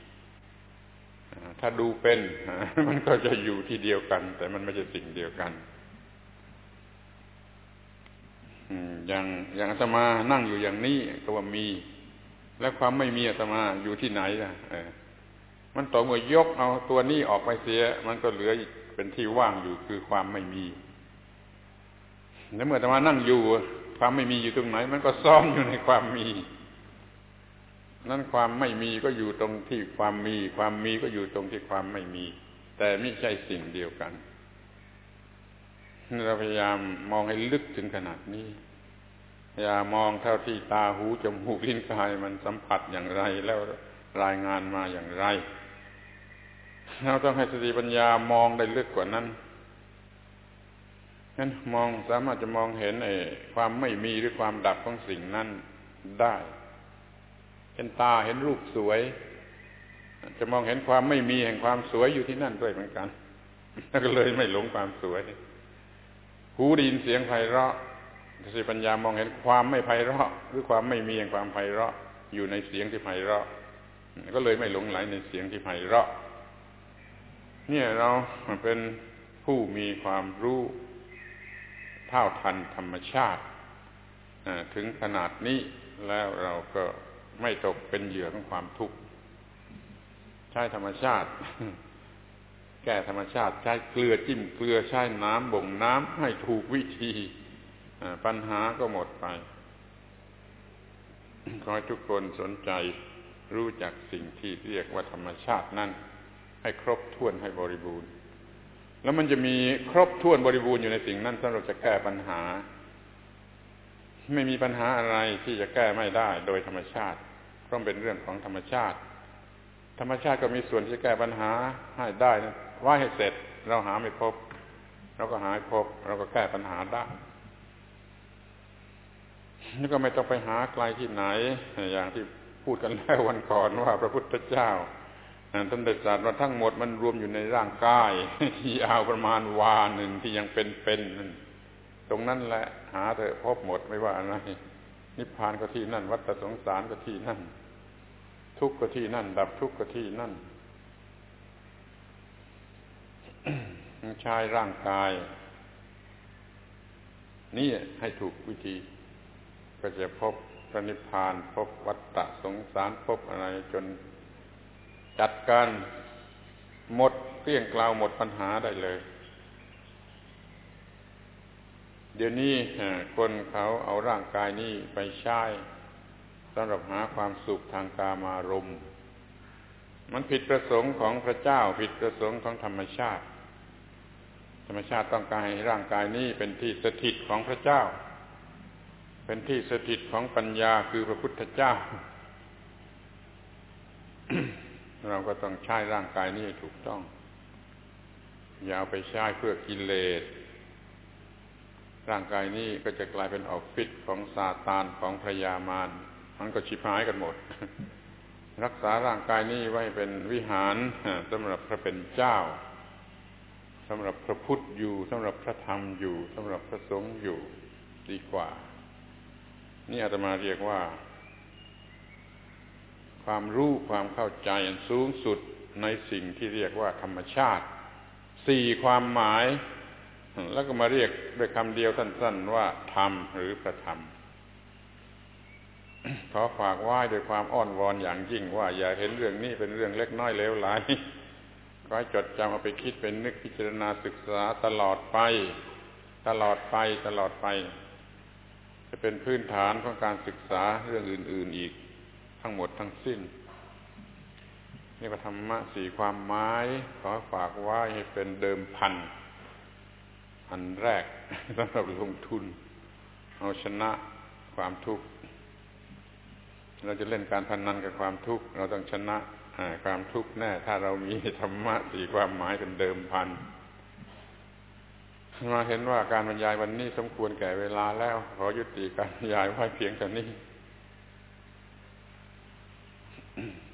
ถ้าดูเป็นมันก็จะอยู่ที่เดียวกันแต่มันไม่ใช่สิ่งเดียวกันอย่างอาตมานั่งอยู่อย่างนี้ก็ว่ามีแล้วความไม่มีอาตมาอยู่ที่ไหนล่ะมันต่อเมื่อยกเอาตัวนี้ออกไปเสียมันก็เหลือเป็นที่ว่างอยู่คือความไม่มีแล้วเมื่ออาตมานั่งอยู่ความไม่มีอยู่ตรงไหนมันก็ซ่อนอยู่ในความมีนั้นความไม่มีก็อยู่ตรงที่ความมีความมีก็อยู่ตรงที่ความไม่มีแต่ไม่ใช่สิ่งเดียวกันเราพยายามมองให้ลึกถึงขนาดนี้อย่ามองเท่าที่ตาหูจมูกลิ้นกายมันสัมผัสอย่างไรแล้วรายงานมาอย่างไรเราต้องให้สติปัญญามองได้ลึกกว่านั้นนั้นสามารถจะมองเห็นความไม่มีหรือความดับของสิ่งนั้นได้เห็นตาเห็นรูปสวยจะมองเห็นความไม่มีแห่งความสวยอยู่ที่นั่นด้วยเหมือนกันก็เลยไม่หลงความสวยหูได้ยินเสียงไพเราะสติปัญญามองเห็นความไม่ไพเราะหรือความไม่มีแห่งความไพเราะอยู่ในเสียงที่ไพเราะก็เลยไม่หลงไหลในเสียงที่ไพเราะเนี่ยเราเป็นผู้มีความรู้เท่าทันธรรมชาติถึงขนาดนี้แล้วเราก็ไม่ตกเป็นเหยื่อของความทุกข์ใช้ธรรมชาติแก้ธรรมชาติใช้เกลือจิ้มเกลือใช้น้ำบ่งน้ำให้ถูกวิธีปัญหาก็หมดไปขอให้ทุกคนสนใจรู้จักสิ่งที่เรียกว่าธรรมชาตินั่นให้ครบถ้วนให้บริบูรณ์แล้วมันจะมีครบถ้วนบริบูรณ์อยู่ในสิ่งนั้นสำหรับจะแก้ปัญหาไม่มีปัญหาอะไรที่จะแก้ไม่ได้โดยธรรมชาติเพราะเป็นเรื่องของธรรมชาติธรรมชาติก็มีส่วนที่จะแก้ปัญหาให้ได้นะว่าให้เสร็จเราหาไม่พบเราก็หาให้พบเราก็แก้ปัญหาได้นี่ก็ไม่ต้องไปหาไกลที่ไหนอย่างที่พูดกันแล้ววันก่อนว่าพระพุทธเจ้าท่านได้ตรัสว่าทั้งหมดมันรวมอยู่ในร่างกายที่ยาวประมาณวาหนึ่งที่ยังเป็นนั่นตรงนั้นแหละหาเถอะพบหมดไม่ว่าอะไรนิพพานก็ที่นั่นวัฏสงสารก็ที่นั่นทุกข์ก็ที่นั่นดับทุกข์ก็ที่นั่นใช้ร่างกายนี่ให้ถูกวิธีก็จะพบพระนิพพานพบวัฏสงสารพบอะไรจนจัดการหมดเกลี้ยงเกลาหมดปัญหาได้เลยเดี๋ยวนี้คนเขาเอาร่างกายนี้ไปใช้สำหรับหาความสุขทางกามารมณ์มันผิดประสงค์ของพระเจ้าผิดประสงค์ของธรรมชาติธรรมชาติต้องการให้ร่างกายนี้เป็นที่สถิตของพระเจ้าเป็นที่สถิตของปัญญาคือพระพุทธเจ้า เราก็ต้องใช้ร่างกายนี้ให้ถูกต้องอย่าเอาไปใช้เพื่อกิเลสร่างกายนี้ก็จะกลายเป็นออฟฟิศของซาตานของพยามารมันก็ชิบหายกันหมด รักษาร่างกายนี้ไว้เป็นวิหารสำหรับพระเป็นเจ้าสำหรับพระพุทธอยู่สำหรับพระธรรมอยู่สำหรับพระสงฆ์อยู่ดีกว่านี่อาตมาเรียกว่าความรู้ความเข้าใจอันสูงสุดในสิ่งที่เรียกว่าธรรมชาติ4ความหมายแล้วก็มาเรียกด้วยคำเดียวสั้นๆว่าธรรมหรือพระธรรมขอฝากไว้ด้วยความอ้อนวอนอย่างยิ่งว่าอย่าเห็นเรื่องนี้เป็นเรื่องเล็กน้อยเลวไหลขอให้จดจำเอาไปคิดเป็นนึกพิจารณาศึกษาตลอดไปจะเป็นพื้นฐานของการศึกษาเรื่องอื่นๆอีกทั้งหมดทั้งสิ้นนี่ก็ธรรมะ4ความหมายขอฝากไว้ให้เป็นเดิมพันอันแรกสำหรับลงทุนเอาชนะความทุกข์เราจะเล่นการพนันกับความทุกข์เราต้องชนะความทุกข์แน่ถ้าเรามีธรรมะ4ความหมายเป็นเดิมพันมาเห็นว่าการบรรยายวันนี้สมควรแก่เวลาแล้วขอยุติการบรรยายไว้เพียงเท่านี้